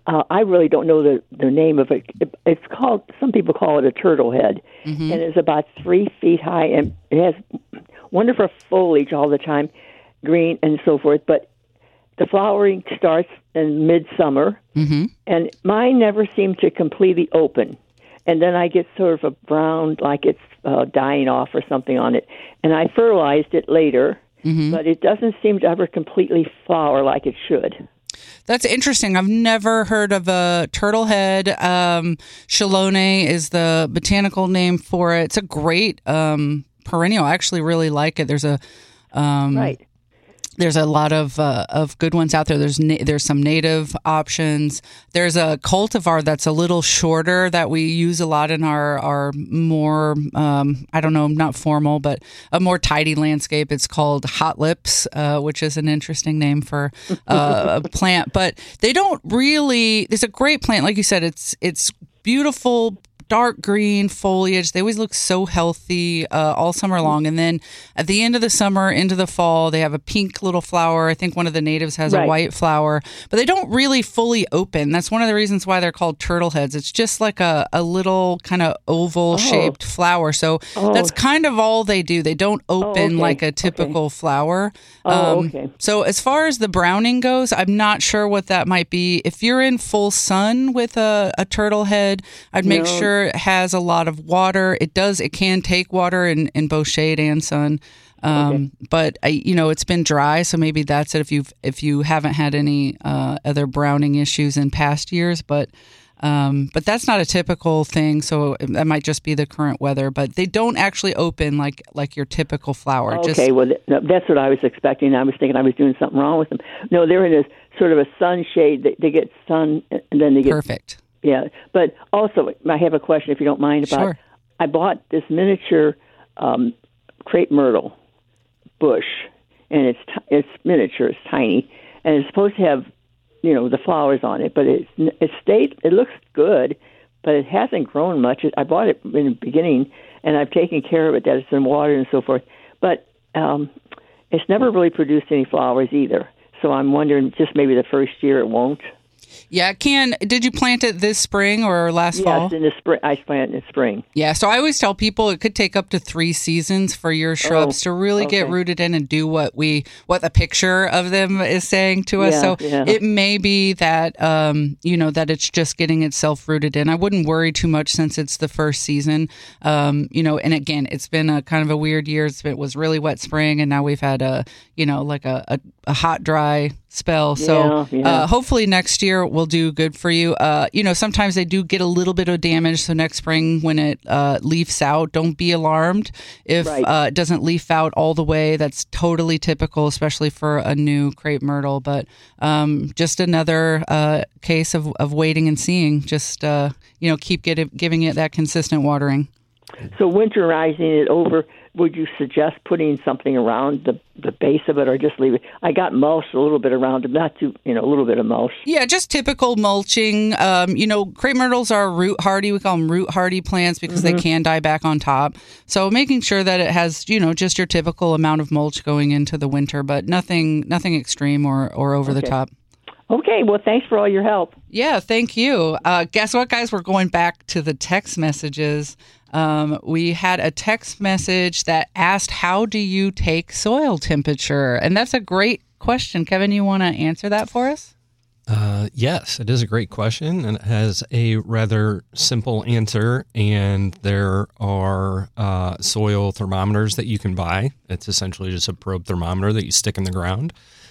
Uh, I really don't know the, the name of it. it. It's called, some people call it a turtle head, mm-hmm. and it's about three feet high, and it has wonderful foliage all the time, green and so forth, but the flowering starts in midsummer, mm-hmm. and mine never seem to completely open. And then I get sort of a brown, like it's uh, dying off or something on it. And I fertilized it later, mm-hmm. but it doesn't seem to ever completely flower like it should. That's interesting. I've never heard of a turtle head. Um, Chelone is the botanical name for it. It's a great um, perennial. I actually really like it. There's a um, right. There's a lot of uh, of good ones out there. There's na- there's some native options. There's a cultivar that's a little shorter that we use a lot in our our more um, I don't know, not formal, but a more tidy landscape. It's called Hot Lips, uh, which is an interesting name for uh, a plant. But they don't really. It's a great plant, like you said. It's it's beautiful. Dark green foliage. They always look so healthy uh, all summer long. And then at the end of the summer, into the fall, they have a pink little flower. I think one of the natives has right. a white flower, but they don't really fully open. That's one of the reasons why they're called turtle heads. It's just like a, a little kind of oval oh. shaped flower. So oh. that's kind of all they do. They don't open oh, okay. like a typical okay. flower. Oh, um, okay. So as far as the browning goes, I'm not sure what that might be. If you're in full sun with a, a turtle head, I'd make no. sure it has a lot of water. It does. It can take water in, in both shade and sun. Um, okay. But I, you know, it's been dry, so maybe that's it. If you if you haven't had any uh, other browning issues in past years, but um, but that's not a typical thing. So that might just be the current weather. But they don't actually open like like your typical flower. Okay, just, well, no, that's what I was expecting. I was thinking I was doing something wrong with them. No, they're in a sort of a sunshade. They, they get sun, and then they get perfect. Yeah, but also I have a question, if you don't mind, about. Sure. I bought this miniature um, crepe myrtle bush, and it's t- it's miniature, it's tiny, and it's supposed to have, you know, the flowers on it, but it's it stayed. It looks good, but it hasn't grown much. I bought it in the beginning, and I've taken care of it, that it's been watered and so forth, but um, it's never really produced any flowers either. So I'm wondering, just maybe the first year it won't. Yeah, it can. Did you plant it this spring or last yes, fall? Yes, in the spring. I planted in the spring. Yeah, so I always tell people it could take up to three seasons for your shrubs oh, to really okay. get rooted in and do what we what the picture of them is saying to us. Yeah, so yeah. it may be that um, you know that it's just getting itself rooted in. I wouldn't worry too much since it's the first season. Um, you know, and again, it's been a kind of a weird year. It's been, it was really wet spring, and now we've had a you know like a, a, a hot, dry spell. So yeah, yeah. Uh, hopefully next year will do good for you. Uh, you know, sometimes they do get a little bit of damage. So next spring when it uh, leafs out, don't be alarmed if right. uh, it doesn't leaf out all the way. That's totally typical, especially for a new crepe myrtle. But um, just another uh, case of, of waiting and seeing. Just, uh, you know, keep get, giving it that consistent watering. So winterizing it over, would you suggest putting something around the, the base of it, or just leave it? I got mulch a little bit around it, not too, you know, a little bit of mulch. Yeah, just typical mulching. Um, you know, crepe myrtles are root hardy. We call them root hardy plants because mm-hmm. they can die back on top. So making sure that it has, you know, just your typical amount of mulch going into the winter, but nothing, nothing extreme or, or over okay. the top. Okay, well, thanks for all your help. Yeah, thank you. Uh, guess what, guys? We're going back to the text messages. Um, we had a text message that asked, how do you take soil temperature? And that's a great question. Kevin, you want to answer that for us? Uh, yes, it is a great question, and it has a rather simple answer. And there are uh, soil thermometers that you can buy. It's essentially just a probe thermometer that you stick in the ground.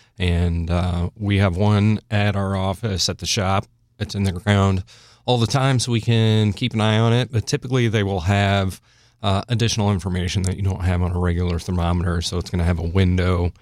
And uh, we have one at our office at the shop. It's in the ground all the time, so we can keep an eye on it. But typically they will have uh, additional information that you don't have on a regular thermometer. So it's going to have a window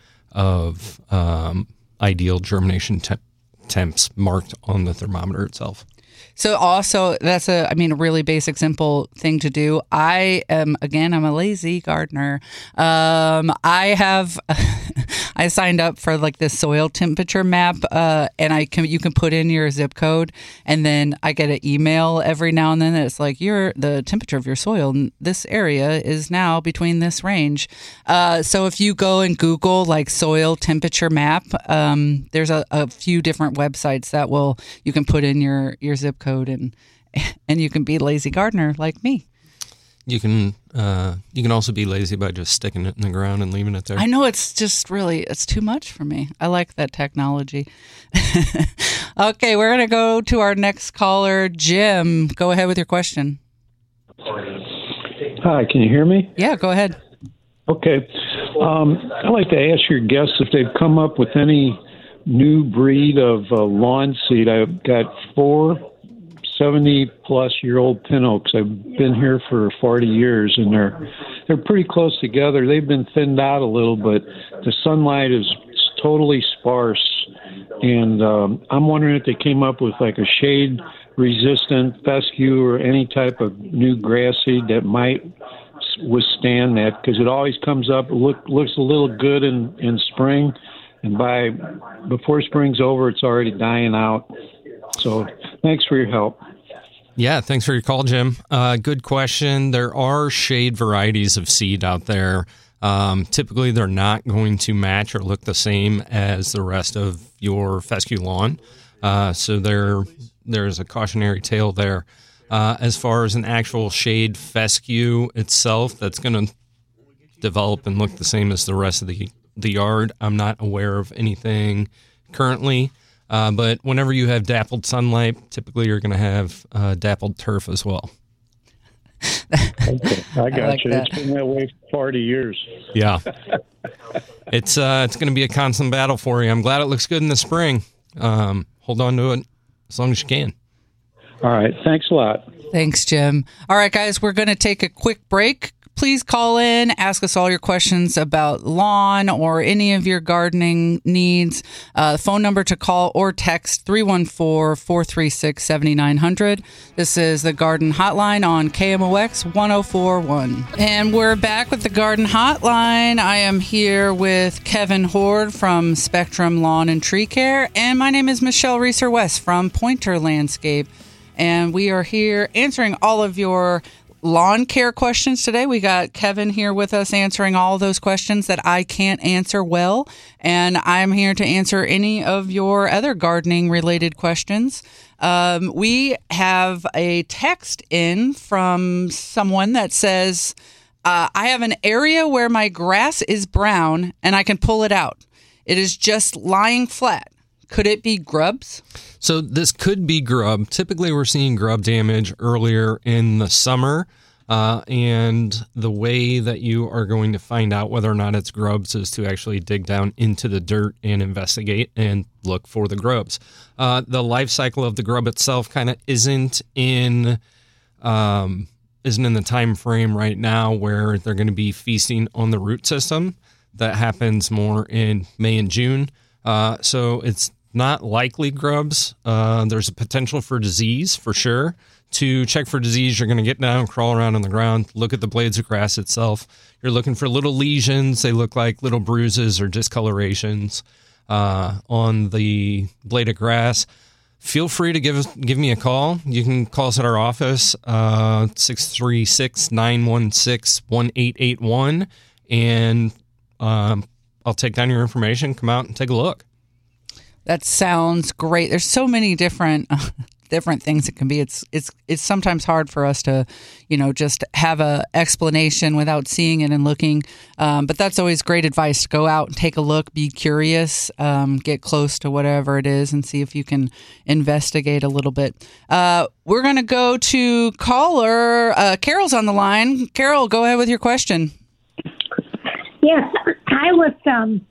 of um, ideal germination temp- temps marked on the thermometer itself. So also, that's a, I mean, a really basic, simple thing to do. I am, again, I'm a lazy gardener. Um, I have, I I signed up for like this soil temperature map, uh, and I can you can put in your zip code, and then I get an email every now and then that's like your the temperature of your soil in this area is now between this range. Uh, so if you go and Google like soil temperature map, um, there's a, a few different websites that will you can put in your your zip code and and you can be a lazy gardener like me. You can uh, you can also be lazy by just sticking it in the ground and leaving it there. I know it's just really, it's too much for me. I like that technology. Okay, we're going to go to our next caller, Jim. Go ahead with your question. Hi, can you hear me? Yeah, go ahead. Okay. Um, I'd like to ask your guests if they've come up with any new breed of uh, lawn seed. I've got four seventy-plus-year-old pin oaks. I've been here for forty years, and they're they're pretty close together. They've been thinned out a little, but the sunlight is totally sparse. And um, I'm wondering if they came up with like a shade-resistant fescue or any type of new grass seed that might withstand that, because it always comes up, look, looks a little good in, in spring, and by before spring's over, it's already dying out. So thanks for your help. Yeah, thanks for your call, Jim. Uh, good question. There are shade varieties of seed out there. Um, typically, they're not going to match or look the same as the rest of your fescue lawn. Uh, so there, there's a cautionary tale there. Uh, as far as an actual shade fescue itself that's going to develop and look the same as the rest of the, the yard, I'm not aware of anything currently. Uh, but whenever you have dappled sunlight, typically you're going to have uh, dappled turf as well. Okay, I got I like you. that. It's been that way for forty years. Yeah. It's uh, it's going to be a constant battle for you. I'm glad it looks good in the spring. Um, hold on to it as long as you can. All right. Thanks a lot. Thanks, Jim. All right, guys, we're going to take a quick break. Please call in, ask us all your questions about lawn or any of your gardening needs. Uh, the phone number to call or text three one four, four three six, seven nine zero zero. This is the Garden Hotline on K M O X one oh four point one. And we're back with the Garden Hotline. I am here with Kevin Horde from Spectrum Lawn and Tree Care, and my name is Michelle Reeser-West from Pointer Landscape. And we are here answering all of your lawn care questions today. We got Kevin here with us answering all those questions that I can't answer well. And I'm here to answer any of your other gardening related questions. Um, we have a text in from someone that says, uh, I have an area where my grass is brown and I can pull it out. It is just lying flat. Could it be grubs? So this could be grub. Typically, we're seeing grub damage earlier in the summer. Uh, and the way that you are going to find out whether or not it's grubs is to actually dig down into the dirt and investigate and look for the grubs. Uh, the life cycle of the grub itself kind of isn't in um, isn't in the time frame right now where they're going to be feasting on the root system. That happens more in May and June. Uh, so it's not likely grubs. Uh, there's a potential for disease for sure. To check for disease, you're going to get down, crawl around on the ground, look at the blades of grass itself. You're looking for little lesions. They look like little bruises or discolorations uh, on the blade of grass. Feel free to give us, give me a call. You can call us at our office, uh, six three six, nine one six, one eight eight one, and um, I'll take down your information, come out and take a look. That sounds great. There's so many different uh, different things it can be. It's it's it's sometimes hard for us to, you know, just have a explanation without seeing it and looking. Um, but that's always great advice. Go out and take a look. Be curious. Um, get close to whatever it is and see if you can investigate a little bit. Uh, we're going to go to caller. Uh, Carol's on the line. Carol, go ahead with your question. Yes, I was um,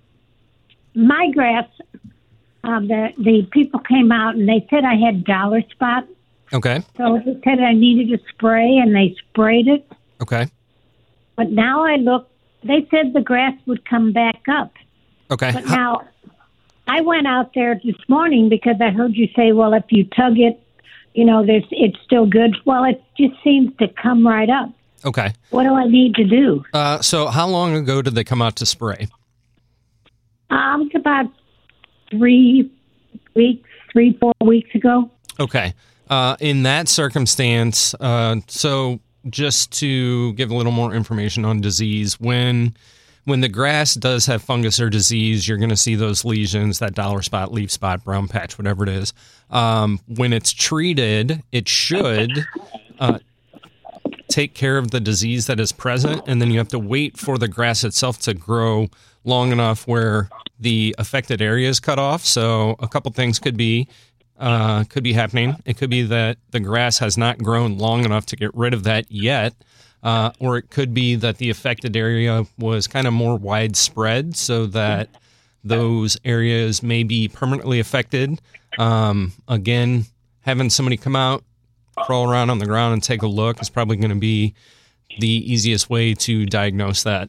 my grass. Um, the the people came out and they said I had dollar spot. Okay. So they said I needed to spray, and they sprayed it. Okay. But now I look. They said the grass would come back up. Okay. But now I went out there this morning because I heard you say, well, if you tug it, you know, there's it's still good. Well, it just seems to come right up. Okay. What do I need to do? Uh, so how long ago did they come out to spray? Um, it's about three weeks, three, four weeks ago. Okay. Uh, in that circumstance, uh, so just to give a little more information on disease, when when the grass does have fungus or disease, you're going to see those lesions, that dollar spot, leaf spot, brown patch, whatever it is. Um, when it's treated, it should uh, take care of the disease that is present, and then you have to wait for the grass itself to grow long enough where the affected area is cut off. So a couple things could be uh, could be happening. It could be that the grass has not grown long enough to get rid of that yet. Uh, or it could be that the affected area was kind of more widespread so that those areas may be permanently affected. Um, again, having somebody come out, crawl around on the ground and take a look is probably going to be the easiest way to diagnose that.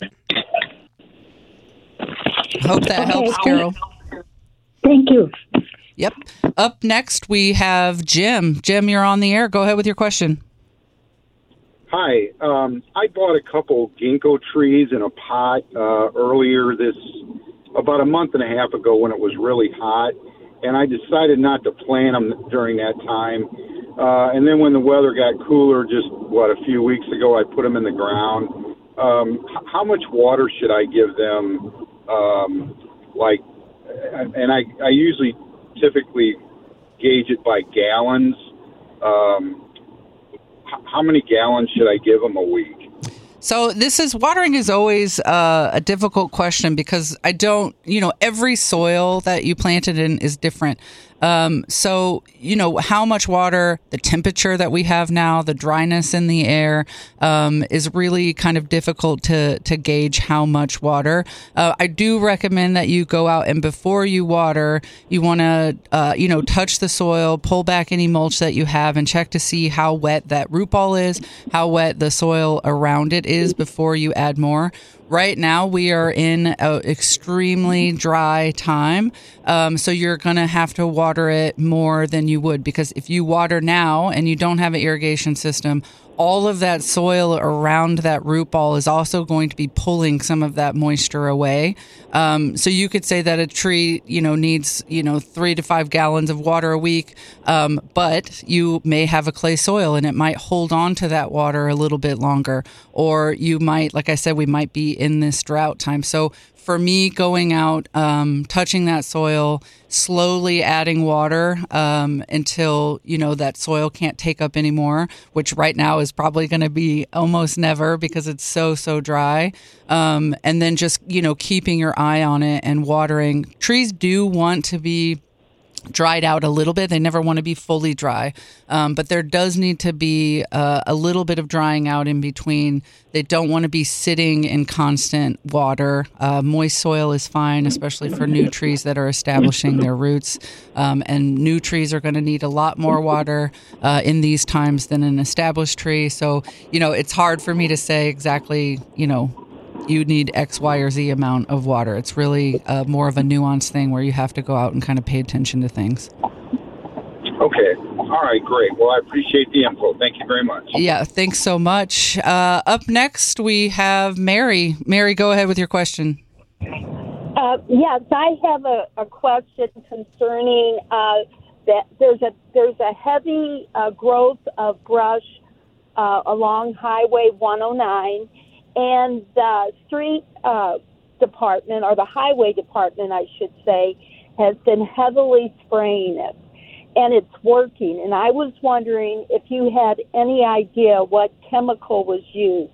Hope that helps, Carol. Thank you. Yep. Up next, we have Jim. Jim, you're on the air. Go ahead with your question. Hi. Um, I bought a couple ginkgo trees in a pot uh, earlier this, about a month and a half ago when it was really hot, and I decided not to plant them during that time. Uh, and then when the weather got cooler, just, what, a few weeks ago, I put them in the ground. Um, h- how much water should I give them? Um, like, and I, I usually typically gauge it by gallons. Um How many gallons should I give them a week? So this is watering is always uh, a difficult question because I don't, you know, every soil that you planted in is different. Um, so, you know, how much water, the temperature that we have now, the dryness in the air um, is really kind of difficult to, to gauge how much water. Uh, I do recommend that you go out and before you water, you want to, uh, you know, touch the soil, pull back any mulch that you have and check to see how wet that root ball is, how wet the soil around it is before you add more. Right now, we are in an extremely dry time, um, so you're going to have to water it more than you would because if you water now and you don't have an irrigation system, all of that soil around that root ball is also going to be pulling some of that moisture away. Um, so you could say that a tree, you know, needs, you know, three to five gallons of water a week, um, but you may have a clay soil and it might hold on to that water a little bit longer. Or you might, like I said, we might be in this drought time. So for me, going out, um, touching that soil, slowly adding water um, until, you know, that soil can't take up anymore, which right now is probably going to be almost never because it's so, so dry. Um, and then just, you know, keeping your eye on it and watering. Trees do want to be dried out a little bit. They never want to be fully dry. Um, but there does need to be uh, a little bit of drying out in between. They don't want to be sitting in constant water. Uh, moist soil is fine, especially for new trees that are establishing their roots. Um, and new trees are going to need a lot more water uh, in these times than an established tree. So, you know, it's hard for me to say exactly, you know, you need X, Y, or Z amount of water. It's really uh, more of a nuanced thing where you have to go out and kind of pay attention to things. Okay. All right, great. Well, I appreciate the info. Thank you very much. Yeah, thanks so much. Uh, up next, we have Mary. Mary, go ahead with your question. Uh, yes, I have a, a question concerning uh, that there's a there's a heavy uh, growth of brush uh, along Highway one oh nine. And the street uh, department, or the highway department, I should say, has been heavily spraying it. And it's working. And I was wondering if you had any idea what chemical was used.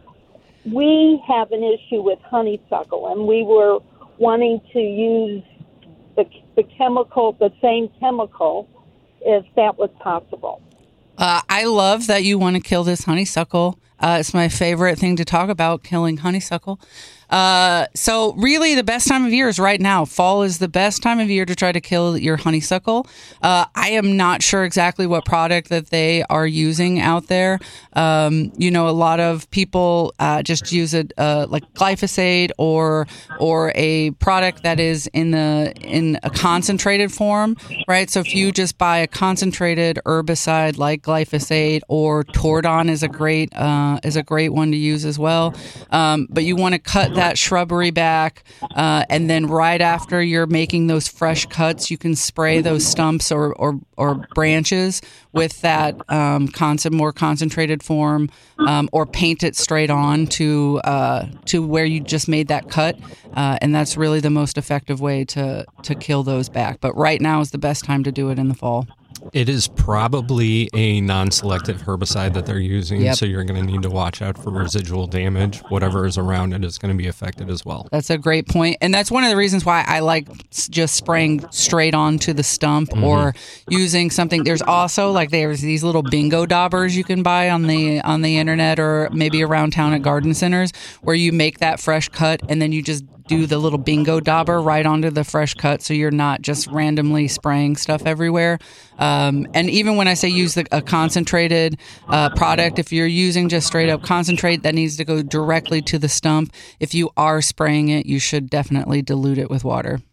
We have an issue with honeysuckle, and we were wanting to use the, the chemical, the same chemical, if that was possible. Uh, I love that you want to kill this honeysuckle. Uh, it's my favorite thing to talk about, killing honeysuckle. Uh, so really the best time of year is right now. Fall is the best time of year to try to kill your honeysuckle. Uh, I am not sure exactly what product that they are using out there. Um, you know, a lot of people uh, just use it uh, like glyphosate or or a product that is in the in a concentrated form, right? So if you just buy a concentrated herbicide like glyphosate, or Tordon is a great um, uh, is a great one to use as well. Um, but you want to cut that shrubbery back, uh, and then right after you're making those fresh cuts, you can spray those stumps or or, or branches with that um, con- more concentrated form, um, or paint it straight on to uh, to where you just made that cut, uh, and that's really the most effective way to to kill those back. But right now is the best time to do it in the fall. It is probably a non-selective herbicide that they're using, Yep. so you're going to need to watch out for residual damage. Whatever is around it is going to be affected as well. That's a great point. And that's one of the reasons why I like s- just spraying straight onto the stump Mhm. or using something. There's also like there's these little bingo daubers you can buy on the on the internet or maybe around town at garden centers where you make that fresh cut and then you just do the little bingo dauber right onto the fresh cut so you're not just randomly spraying stuff everywhere. Um, and even when I say use the, a concentrated uh, product, if you're using just straight up concentrate, that needs to go directly to the stump. If you are spraying it, you should definitely dilute it with water.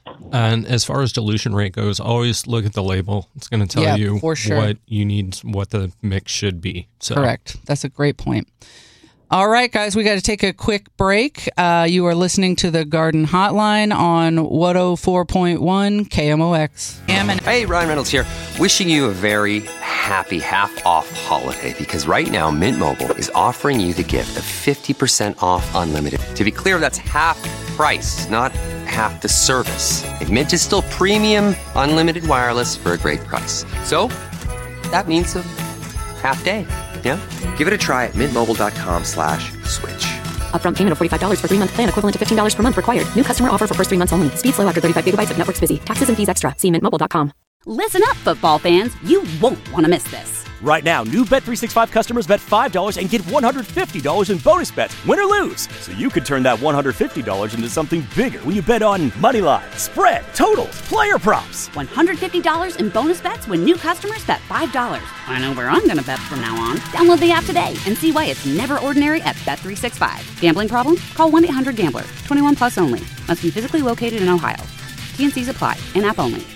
And as far as dilution rate goes, always look at the label. It's going to tell Yeah, you for sure. what you need, what the mix should be. So. Correct. That's a great point. All right, guys, we got to take a quick break. Uh, you are listening to the Garden Hotline on one oh four point one K M O X. Hey, Ryan Reynolds here, wishing you a very happy half-off holiday because right now Mint Mobile is offering you the gift of fifty percent off unlimited. To be clear, that's half price, not half the service. And Mint is still premium unlimited wireless for a great price. So that means a half day. Yeah? Give it a try at mintmobile.com slash switch. Upfront payment of forty-five dollars for three-month plan equivalent to fifteen dollars per month required. New customer offer for first three months only. Speed slow after thirty-five gigabytes if network's busy. Taxes and fees extra. See mint mobile dot com. Listen up, football fans. You won't want to miss this. Right now, new Bet three sixty-five customers bet five dollars and get one hundred fifty dollars in bonus bets, win or lose. So you could turn that one hundred fifty dollars into something bigger when you bet on money line, spread, totals, player props. one hundred fifty dollars in bonus bets when new customers bet five dollars. I know where I'm going to bet from now on. Download the app today and see why it's never ordinary at Bet three sixty-five. Gambling problem? Call one eight hundred gambler. twenty-one plus only. Must be physically located in Ohio. T and C's apply. In-app only.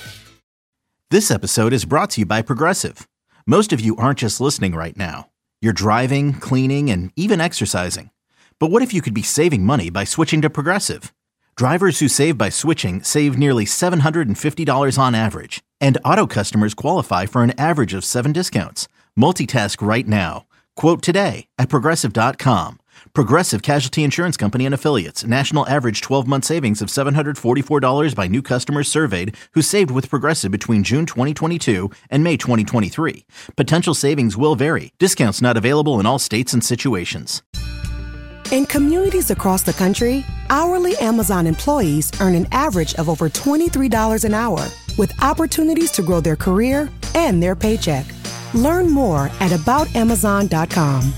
This episode is brought to you by Progressive. Most of you aren't just listening right now. You're driving, cleaning, and even exercising. But what if you could be saving money by switching to Progressive? Drivers who save by switching save nearly seven hundred fifty dollars on average. And auto customers qualify for an average of seven discounts. Multitask right now. Quote today at Progressive dot com. Progressive Casualty Insurance Company and Affiliates. National average twelve-month savings of seven hundred forty-four dollars by new customers surveyed who saved with Progressive between June twenty twenty-two and May twenty twenty-three. Potential savings will vary. Discounts not available in all states and situations. In communities across the country, hourly Amazon employees earn an average of over twenty-three dollars an hour, with opportunities to grow their career and their paycheck. Learn more at about amazon dot com.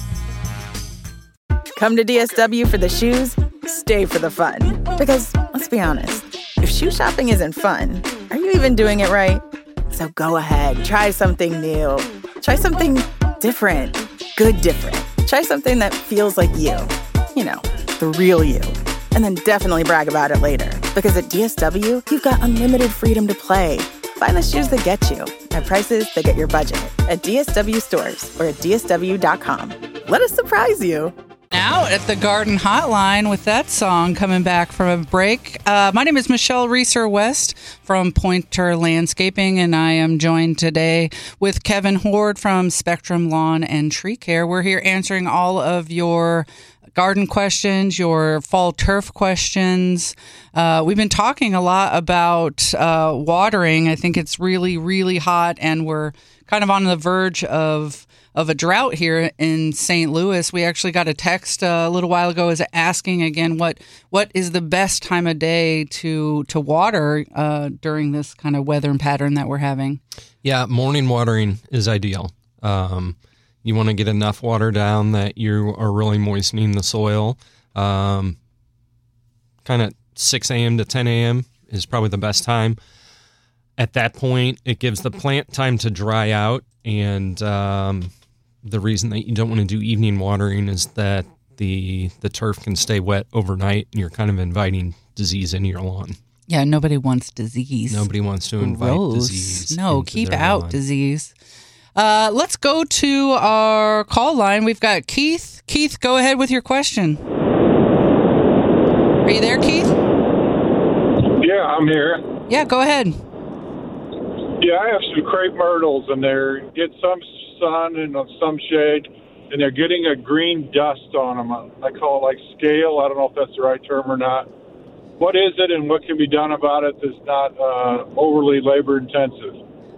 Come to D S W for the shoes, stay for the fun. Because, let's be honest, if shoe shopping isn't fun, are you even doing it right? So go ahead, try something new. Try something different. Good different. Try something that feels like you. You know, the real you. And then definitely brag about it later. Because at D S W, you've got unlimited freedom to play. Find the shoes that get you at prices that get your budget at D S W stores or at D S W dot com. Let us surprise you. Now at the Garden Hotline with that song coming back from a break. Uh, my name is Michelle Reeser West from Pointer Landscaping, and I am joined today with Kevin Horde from Spectrum Lawn and Tree Care. We're here answering all of your garden questions, your fall turf questions. Uh, we've been talking a lot about uh, watering. I think it's really, really hot, and we're kind of on the verge of of a drought here in Saint Louis. We actually got a text uh, a little while ago is asking again what what is the best time of day to to water uh, during this kind of weather and pattern that we're having. Yeah, morning watering is ideal. Um, you want to get enough water down that you are really moistening the soil. Um, kind of six a.m. to ten a.m. is probably the best time. At that point, it gives the plant time to dry out, and um, the reason that you don't want to do evening watering is that the the turf can stay wet overnight, and you're kind of inviting disease into your lawn. Yeah, nobody wants disease. Nobody wants to invite Gross. disease. No, into keep their out lawn. disease. Uh, let's go to our call line. We've got Keith. Keith, go ahead with your question. Are you there, Keith? Yeah, I'm here. Yeah, go ahead. Yeah, I have some crepe myrtles, and they're get some sun and some shade, and they're getting a green dust on them. I call it like scale. I don't know if that's the right term or not. What is it, and what can be done about it that's not uh, overly labor intensive?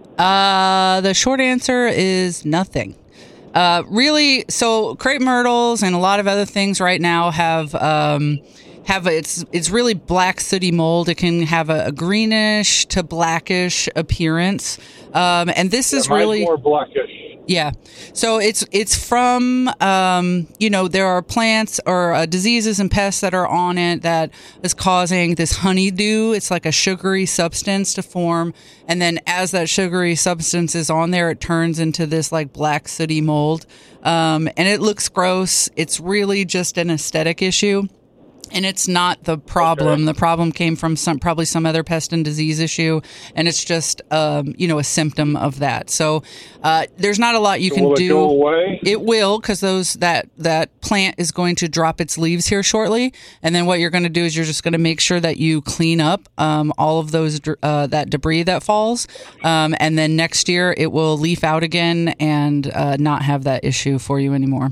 Uh, the short answer is nothing. Uh, really, so crepe myrtles and a lot of other things right now have um, have a, it's it's really black sooty mold. It can have a, a greenish to blackish appearance, um, and this yeah, is really more blackish. Yeah. So it's it's from, um, you know, there are plants or uh, diseases and pests that are on it that is causing this honeydew. It's like a sugary substance to form. And then as that sugary substance is on there, it turns into this like black sooty mold. Um, and it looks gross. It's really just an aesthetic issue. And it's not the problem. Okay. The problem came from some probably some other pest and disease issue, and it's just um, you know a symptom of that. So uh, there's not a lot you so can will do. It go away? It will, because those that that plant is going to drop its leaves here shortly, and then what you're going to do is you're just going to make sure that you clean up um, all of those uh, that debris that falls, um, and then next year it will leaf out again and uh, not have that issue for you anymore.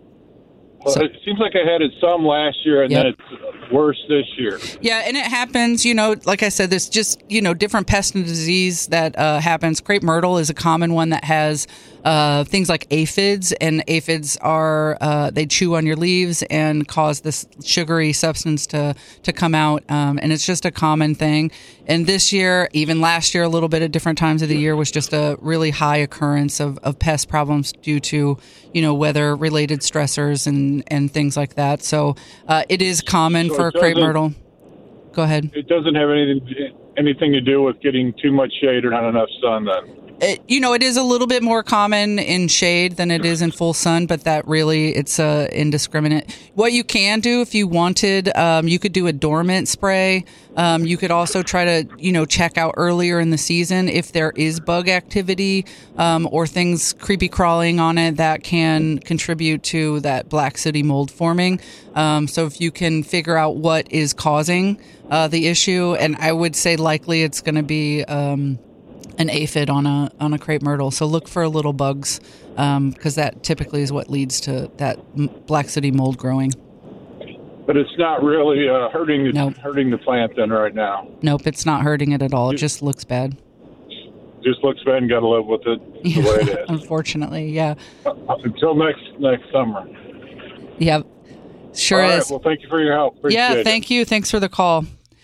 Well, so, it seems like I had it some last year, and yep. then it's worse this year. Yeah, and it happens, you know, like I said, there's just, you know, different pest and disease that uh, happens. Crepe myrtle is a common one that has uh, things like aphids, and aphids are, uh, they chew on your leaves and cause this sugary substance to, to come out, um, and it's just a common thing. And this year, even last year, a little bit at different times of the year was just a really high occurrence of, of pest problems due to, you know, weather-related stressors and, and things like that. So uh, it is common so for crepe myrtle. Go ahead. It doesn't have anything anything to do with getting too much shade or not enough sun, then? It, you know, it is a little bit more common in shade than it is in full sun, but that really, it's uh, indiscriminate. What you can do if you wanted, um, you could do a dormant spray. Um, you could also try to, you know, check out earlier in the season if there is bug activity um, or things creepy crawling on it that can contribute to that black sooty mold forming. Um, so if you can figure out what is causing uh, the issue, and I would say likely it's going to be um, an aphid on a on a crepe myrtle. So look for little bugs because um, that typically is what leads to that black sooty mold growing. But it's not really uh, hurting the, nope. hurting the plant then right now. Nope, it's not hurting it at all. It just looks bad. Just looks bad and got to live with it the way it is. Unfortunately, yeah. Uh, until next next summer. Yeah, sure all is. Right, well, thank you for your help. Appreciate yeah, it. thank you. Thanks for the call.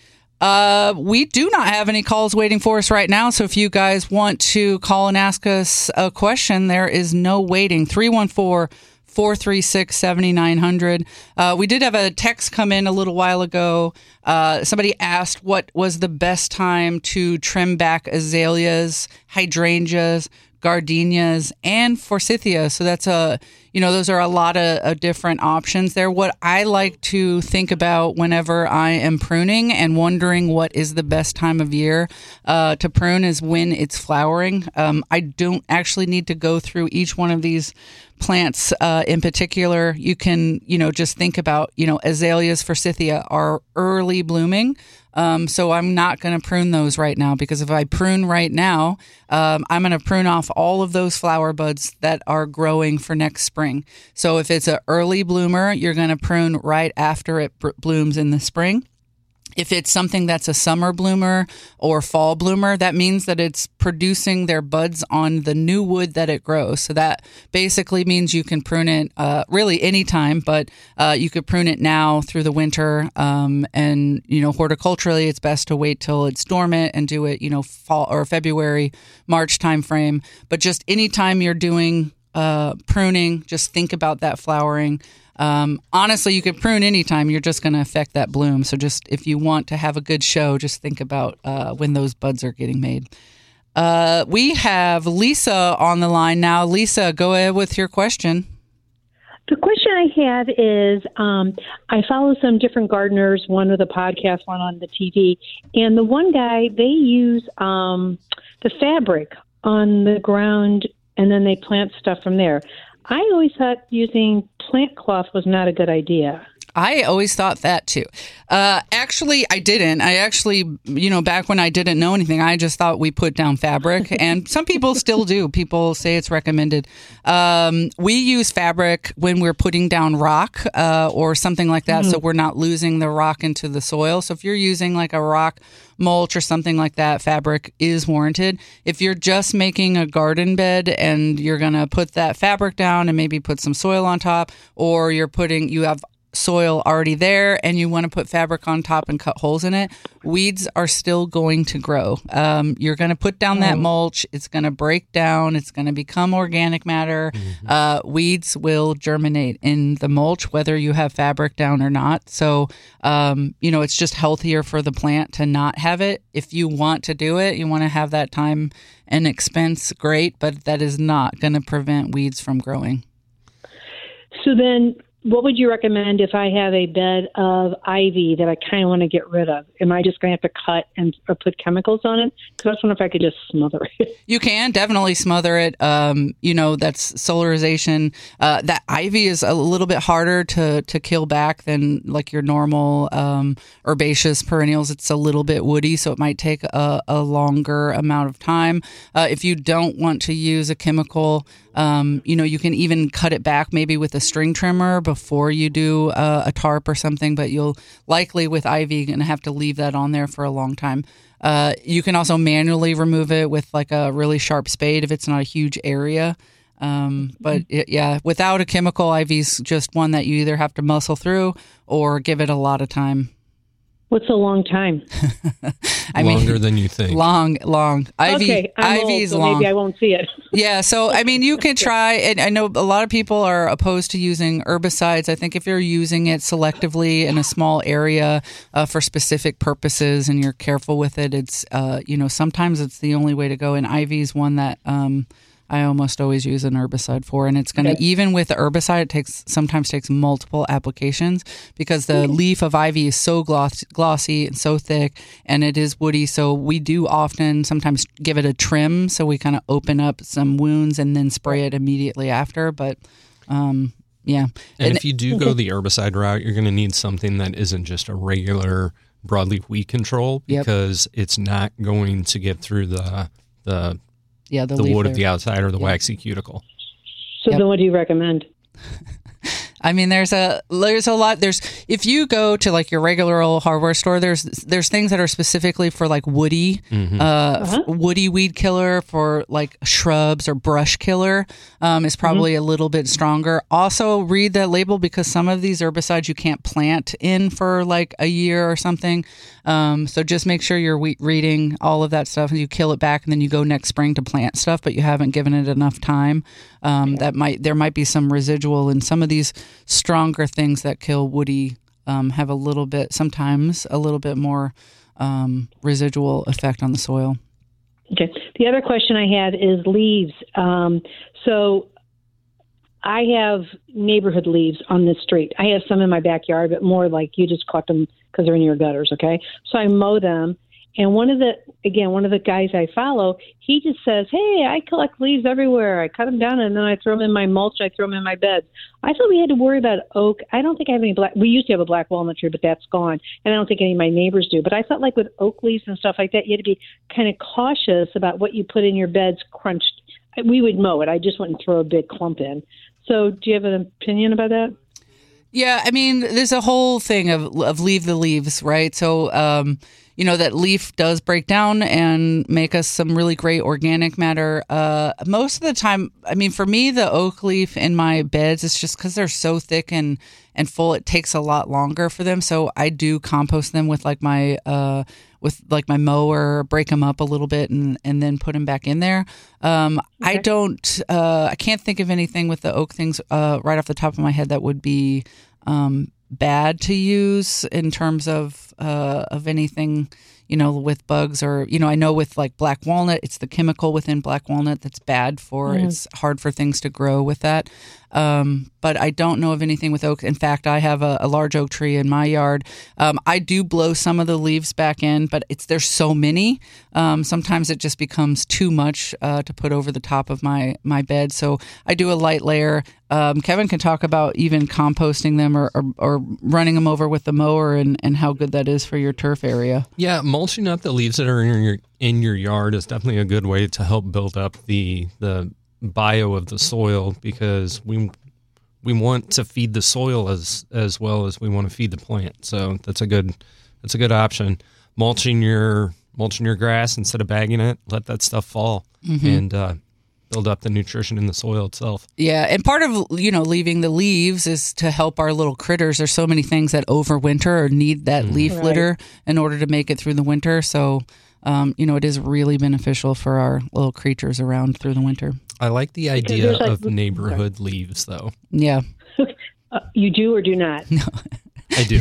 Uh, we do not have any calls waiting for us right now. So if you guys want to call and ask us a question, there is no waiting. three one four, four three six, seven nine zero zero. Uh, we did have a text come in a little while ago. Uh, somebody asked what was the best time to trim back azaleas, hydrangeas, gardenias, and forsythia. So that's a, you know, those are a lot of, of different options there. What I like to think about whenever I am pruning and wondering what is the best time of year uh, to prune is when it's flowering. Um, I don't actually need to go through each one of these plants uh, in particular. You can, you know, just think about, you know, azaleas, forsythia are early blooming. Um, so I'm not going to prune those right now, because if I prune right now, um, I'm going to prune off all of those flower buds that are growing for next spring. So if it's an early bloomer, you're going to prune right after it br- blooms in the spring. If it's something that's a summer bloomer or fall bloomer, that means that it's producing their buds on the new wood that it grows. So that basically means you can prune it uh, really anytime, but uh, you could prune it now through the winter. Um, and, you know, horticulturally, it's best to wait till it's dormant and do it, you know, fall or February, March timeframe. But just anytime you're doing uh, pruning, just think about that flowering. Um, honestly, you could prune anytime. You're just going to affect that bloom. So just if you want to have a good show, just think about uh, when those buds are getting made. Uh, we have Lisa on the line now. Lisa, go ahead with your question. The question I have is, um, I follow some different gardeners, one with a podcast, one on the T V, and the one guy, they use um, the fabric on the ground and then they plant stuff from there. I always thought using plant cloth was not a good idea. I always thought that too. Uh, actually, I didn't. I actually, you know, back when I didn't know anything, I just thought we put down fabric, and some people still do. People say it's recommended. Um, we use fabric when we're putting down rock uh, or something like that, mm-hmm. so we're not losing the rock into the soil. So if you're using like a rock mulch or something like that, fabric is warranted. If you're just making a garden bed and you're going to put that fabric down and maybe put some soil on top, or you're putting, you have soil already there and you want to put fabric on top and cut holes in it, weeds are still going to grow. Um, you're going to put down that mulch. It's going to break down. It's going to become organic matter. Mm-hmm. Uh, weeds will germinate in the mulch, whether you have fabric down or not. So, um, you know, it's just healthier for the plant to not have it. If you want to do it, you want to have that time and expense, great, but that is not going to prevent weeds from growing. So then, what would you recommend if I have a bed of ivy that I kind of want to get rid of? Am I just going to have to cut and or put chemicals on it? Because I was wondering if I could just smother it. You can definitely smother it. Um, you know, that's solarization. Uh, that ivy is a little bit harder to, to kill back than like your normal um, herbaceous perennials. It's a little bit woody, so it might take a, a longer amount of time. Uh, if you don't want to use a chemical, Um, you know, you can even cut it back maybe with a string trimmer before you do uh, a tarp or something, but you'll likely with ivy going to have to leave that on there for a long time. Uh, you can also manually remove it with like a really sharp spade if it's not a huge area. Um, but it, yeah, without a chemical, ivy's just one that you either have to muscle through or give it a lot of time. What's a long time? I Longer mean, than you think. Long, long. Ivy, okay, I'm ivy old, is so long. Maybe I won't see it. Yeah, so I mean, you can try. And I know a lot of people are opposed to using herbicides. I think if you're using it selectively in a small area uh, for specific purposes, and you're careful with it, it's uh, you know sometimes it's the only way to go. And ivy is one that um, I almost always use an herbicide for, and it's going to okay. even with the herbicide, it takes sometimes takes multiple applications because the mm-hmm. leaf of ivy is so gloss, glossy and so thick, and it is woody. So we do often sometimes give it a trim, so we kind of open up some wounds and then spray it immediately after. But um, yeah, and, and if you do go the herbicide route, you're going to need something that isn't just a regular broadleaf weed control because yep. it's not going to get through the the Yeah, the, the wood layer. of the outside or the yeah. waxy cuticle. So yep. then what do you recommend? I mean, there's a there's a lot. There's if you go to like your regular old hardware store, there's there's things that are specifically for like woody, mm-hmm. uh, uh-huh. f- woody weed killer for like shrubs or brush killer um, is probably mm-hmm. a little bit stronger. Also, read that label because some of these herbicides you can't plant in for like a year or something. Um, so just make sure you're we- reading all of that stuff and you kill it back, and then you go next spring to plant stuff, but you haven't given it enough time. Um, that might there might be some residual in some of these stronger things that kill woody um, have a little bit, sometimes a little bit more um, residual effect on the soil. Okay. The other question I had is leaves. Um, so I have neighborhood leaves on this street. I have some in my backyard, but more like you just collect them because they're in your gutters. Okay. So I mow them. And one of the, again, one of the guys I follow, he just says, hey, I collect leaves everywhere. I cut them down and then I throw them in my mulch. I throw them in my beds. I thought we had to worry about oak. I don't think I have any black. We used to have a black walnut tree, but that's gone. And I don't think any of my neighbors do. But I thought like with oak leaves and stuff like that, you had to be kind of cautious about what you put in your beds crunched. We would mow it. I just wouldn't throw a big clump in. So do you have an opinion about that? Yeah, I mean, there's a whole thing of of leave the leaves, right? So, um, you know, that leaf does break down and make us some really great organic matter. Uh, most of the time, I mean, for me, the oak leaf in my beds, it's just because they're so thick and, and full, it takes a lot longer for them. So I do compost them with like my uh, with like my mower, break them up a little bit and, and then put them back in there. Um, okay. I don't, uh, I can't think of anything with the oak things uh, right off the top of my head that would be um, bad to use in terms of uh, of anything, you know, with bugs or, you know, I know with like black walnut, it's the chemical within black walnut that's bad for, Mhm. it's hard for things to grow with that. Um, but I don't know of anything with oak. In fact, I have a, a large oak tree in my yard. Um, I do blow some of the leaves back in, but it's there's so many. Um, sometimes it just becomes too much uh, to put over the top of my my bed. So I do a light layer. Um, Kevin can talk about even composting them or, or, or running them over with the mower and, and how good that is for your turf area. Yeah, mulching up the leaves that are in your in your yard is definitely a good way to help build up the the bio of the soil, because we we want to feed the soil as as well as we want to feed the plant. So that's a good that's a good option. Mulching your mulching your grass instead of bagging it, let that stuff fall Mhm. and uh, build up the nutrition in the soil itself. Yeah, and part of, you know, leaving the leaves is to help our little critters. There's so many things that overwinter or need that leaf Right. litter in order to make it through the winter. So, um, you know, it is really beneficial for our little creatures around through the winter. I like the idea there's, like, of neighborhood leaves, though. Yeah. Uh, you do or do not? I do.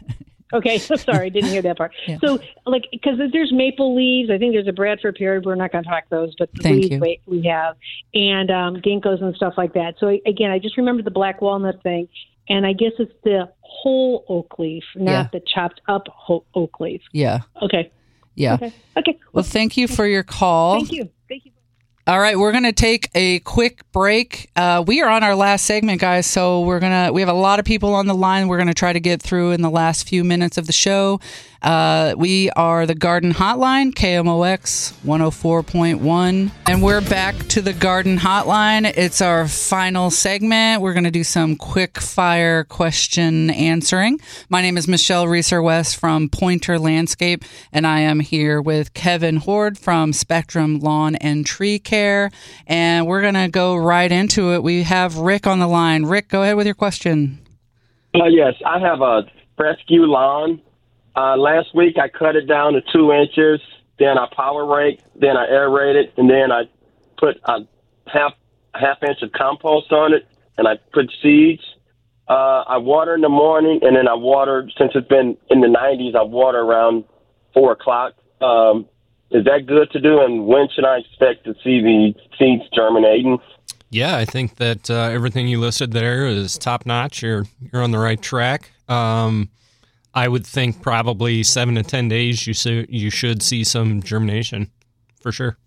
Okay, so sorry, didn't hear that part. Yeah. So, like, because there's maple leaves. I think there's a Bradford period. We're not going to talk those, but the Thank leaves you. we, we have, and um, ginkgos and stuff like that. So again, I just remember the black walnut thing, and I guess it's the whole oak leaf, not Yeah. the chopped up ho- oak leaf. Yeah. Okay. Yeah. Okay. Okay. Well, thank you for your call. Thank you. Thank you. All right, we're going to take a quick break. Uh, we are on our last segment, guys, so we're going to we have a lot of people on the line we're going to try to get through in the last few minutes of the show. Uh, we are the Garden Hotline, K M O X one oh four point one, and we're back to the Garden Hotline. It's our final segment. We're going to do some quick fire question answering. My name is Michelle Reeser-West from Pointer Landscape, and I am here with Kevin Horde from Spectrum Lawn and Tree Care, and we're going to go right into it. We have Rick on the line. Rick, go ahead with your question. Uh, yes, I have a fescue lawn. Uh, last week I cut it down to two inches. Then I power raked. Then I aerated, and then I put a half half inch of compost on it, and I put seeds. Uh, I water in the morning, and then I water. Since it's been in the nineties, I water around four o'clock. Um, is that good to do? And when should I expect to see the seeds germinating? Yeah, I think that uh, everything you listed there is top notch. You're you're on the right track. Um, I would think probably seven to ten days. You su- you should see some germination for sure.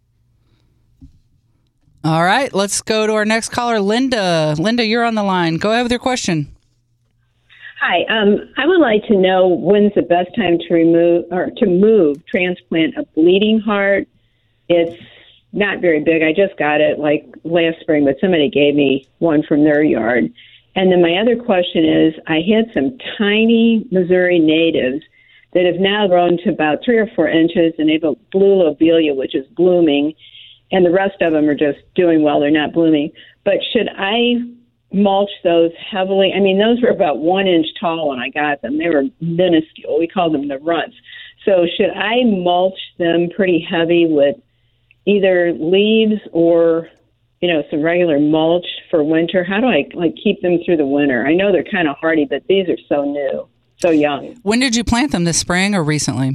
All right, let's go to our next caller, Linda. Linda, you're on the line. Go ahead with your question. Hi, um, I would like to know when's the best time to remove or to move transplant a bleeding heart. It's not very big. I just got it like last spring, but somebody gave me one from their yard. And then my other question is, I had some tiny Missouri natives that have now grown to about three or four inches, and they have a blue lobelia, which is blooming, and the rest of them are just doing well. They're not blooming. But should I mulch those heavily? I mean, those were about one inch tall when I got them. They were minuscule. We call them the runts. So should I mulch them pretty heavy with either leaves or, you know, some regular mulch for winter? How do I like keep them through the winter? I know they're kind of hardy, but these are so new, so young. When did you plant them, this spring or recently?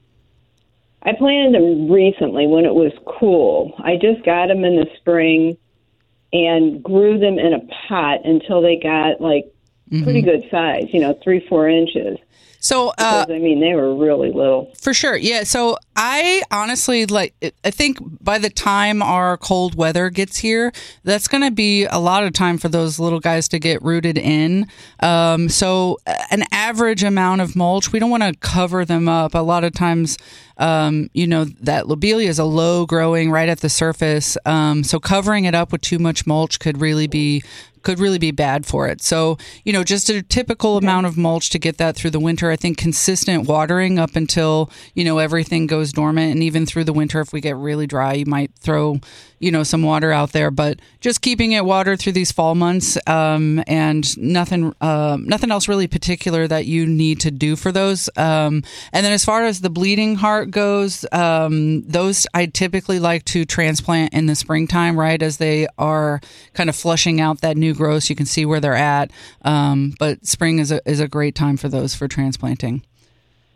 I planted them recently when it was cool. I just got them in the spring and grew them in a pot until they got like Mhm. pretty good size, you know, three, four inches. So, uh, because, I mean, they were really little. For sure. Yeah. So I honestly like, I think by the time our cold weather gets here, that's going to be a lot of time for those little guys to get rooted in. Um, so an average amount of mulch, we don't want to cover them up. A lot of times, um, you know, that lobelia is a low growing right at the surface. Um, so covering it up with too much mulch could really be could really be bad for it. So, you know, just a typical amount of mulch to get that through the winter. I think consistent watering up until, you know, everything goes dormant, and even through the winter, if we get really dry, you might throw, you know, some water out there, but just keeping it watered through these fall months, um, and nothing, uh, nothing else really particular that you need to do for those. Um, and then as far as the bleeding heart goes, um, those I typically like to transplant in the springtime, right? As they are kind of flushing out that new growth, you can see where they're at. Um, but spring is a, is a great time for those for transplanting.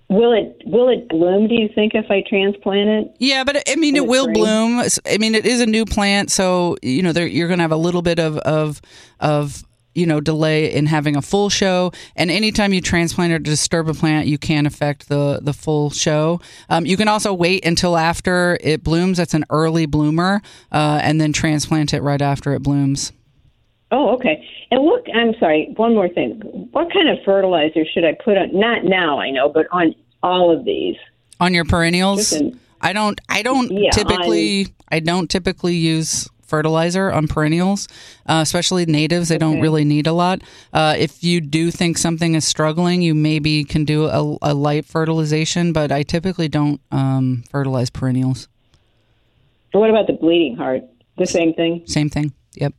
Will it will it bloom, do you think, if I transplant it? Yeah, but I mean, it will spring? bloom. I mean, it is a new plant, so you know there, you're going to have a little bit of of of you know delay in having a full show. And anytime you transplant or disturb a plant, you can affect the the full show. Um, you can also wait until after it blooms. That's an early bloomer, uh, and then transplant it right after it blooms. Oh, okay. And what? I'm sorry. One more thing. What kind of fertilizer should I put on? Not now, I know, but on all of these. On your perennials, Listen, I don't. I don't Yeah, typically. on- I don't typically use fertilizer on perennials, uh, especially natives. They don't Okay. really need a lot. Uh, if you do think something is struggling, you maybe can do a, a light fertilization. But I typically don't um, fertilize perennials. What about the bleeding heart? The same thing. Same thing. Yep.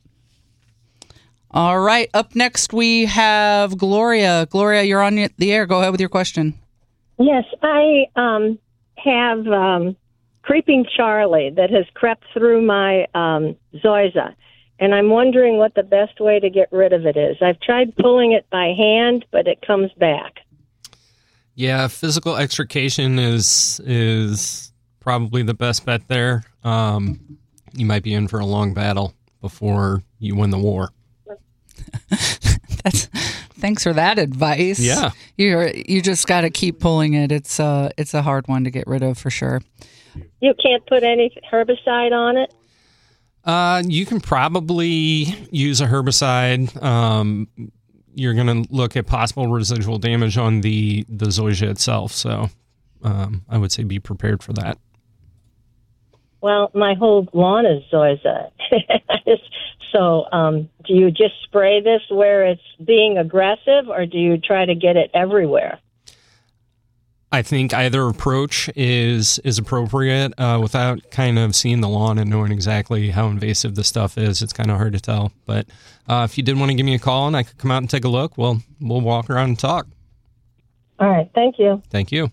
All right. Up next, we have Gloria. Gloria, you're on the air. Go ahead with your question. Yes, I um, have um, Creeping Charlie that has crept through my um, zoysia, and I'm wondering what the best way to get rid of it is. I've tried pulling it by hand, but it comes back. Yeah, physical extrication is is probably the best bet there. Um, you might be in for a long battle before you win the war. That's thanks for that advice. Yeah. You're you just got to keep pulling it. It's uh it's a hard one to get rid of for sure. You can't put any herbicide on it? Uh, you can probably use a herbicide. Um, you're going to look at possible residual damage on the, the zoysia itself. So um, I would say be prepared for that. Well, my whole lawn is zoysia. So um, do you just spray this where it's being aggressive, or do you try to get it everywhere? I think either approach is is appropriate. Uh, without kind of seeing the lawn and knowing exactly how invasive the stuff is, it's kind of hard to tell. But uh, if you did want to give me a call and I could come out and take a look, well, we'll walk around and talk. All right. Thank you. Thank you.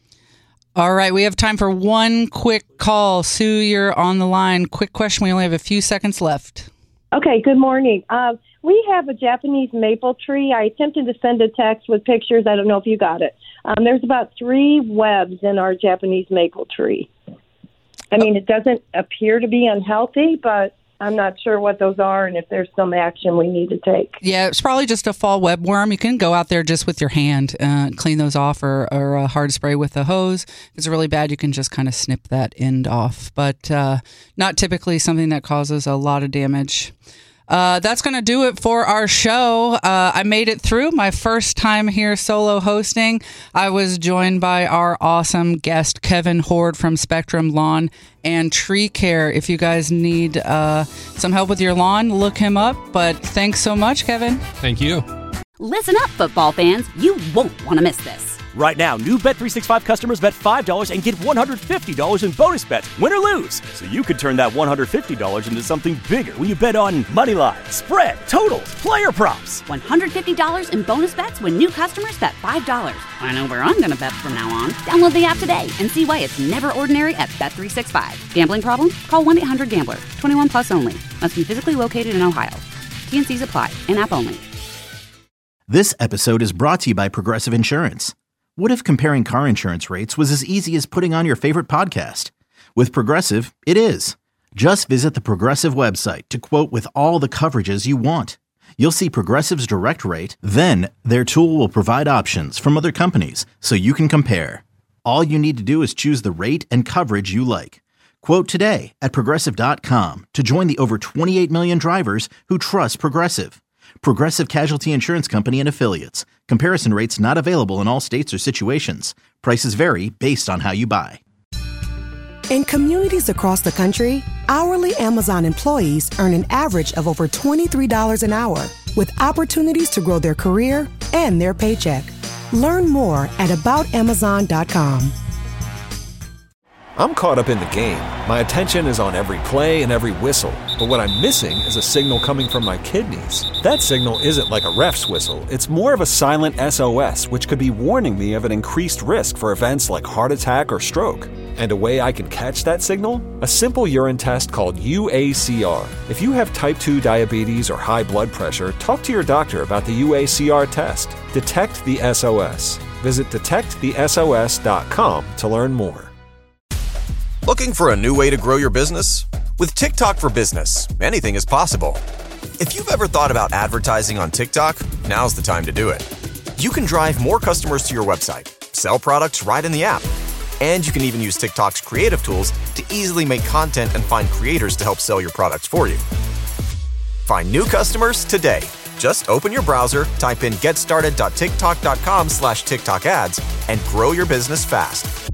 All right, we have time for one quick call. Sue, you're on the line. Quick question. We only have a few seconds left. Okay, good morning. Uh, we have a Japanese maple tree. I attempted to send a text with pictures. I don't know if you got it. Um, there's about three webs in our Japanese maple tree. I mean, it doesn't appear to be unhealthy, but I'm not sure what those are and if there's some action we need to take. Yeah, it's probably just a fall webworm. You can go out there just with your hand, uh, clean those off, or, or a hard spray with a hose. If it's really bad, you can just kind of snip that end off. But uh, not typically something that causes a lot of damage. Uh, that's going to do it for our show. Uh, I made it through my first time here solo hosting. I was joined by our awesome guest, Kevin Horde from Spectrum Lawn and Tree Care. If you guys need uh, some help with your lawn, look him up. But thanks so much, Kevin. Thank you. Listen up, football fans. You won't want to miss this. Right now, new Bet three sixty-five customers bet five dollars and get one hundred fifty dollars in bonus bets, win or lose. So you could turn that one hundred fifty dollars into something bigger when you bet on money line, spread, totals, player props. one hundred fifty dollars in bonus bets when new customers bet five dollars. I know where I'm going to bet from now on. Download the app today and see why it's never ordinary at Bet three sixty-five. Gambling problem? Call one eight hundred gambler. twenty-one plus only. Must be physically located in Ohio. T and C's apply. In-app only. This episode is brought to you by Progressive Insurance. What if comparing car insurance rates was as easy as putting on your favorite podcast? With Progressive, it is. Just visit the Progressive website to quote with all the coverages you want. You'll see Progressive's direct rate, then their tool will provide options from other companies so you can compare. All you need to do is choose the rate and coverage you like. Quote today at Progressive dot com to join the over twenty-eight million drivers who trust Progressive. Progressive Casualty Insurance Company and Affiliates. Comparison rates not available in all states or situations. Prices vary based on how you buy. In communities across the country, hourly Amazon employees earn an average of over twenty-three dollars an hour, with opportunities to grow their career and their paycheck. Learn more at about amazon dot com. I'm caught up in the game. My attention is on every play and every whistle. But what I'm missing is a signal coming from my kidneys. That signal isn't like a ref's whistle. It's more of a silent S O S, which could be warning me of an increased risk for events like heart attack or stroke. And a way I can catch that signal? A simple urine test called U A C R. If you have type two diabetes or high blood pressure, talk to your doctor about the U A C R test. Detect the S O S. Visit detect the S O S dot com to learn more. Looking for a new way to grow your business? With TikTok for Business, anything is possible. If you've ever thought about advertising on TikTok, now's the time to do it. You can drive more customers to your website, sell products right in the app, and you can even use TikTok's creative tools to easily make content and find creators to help sell your products for you. Find new customers today. Just open your browser, type in getstarted dot tiktok dot com slash TikTok ads, and grow your business fast.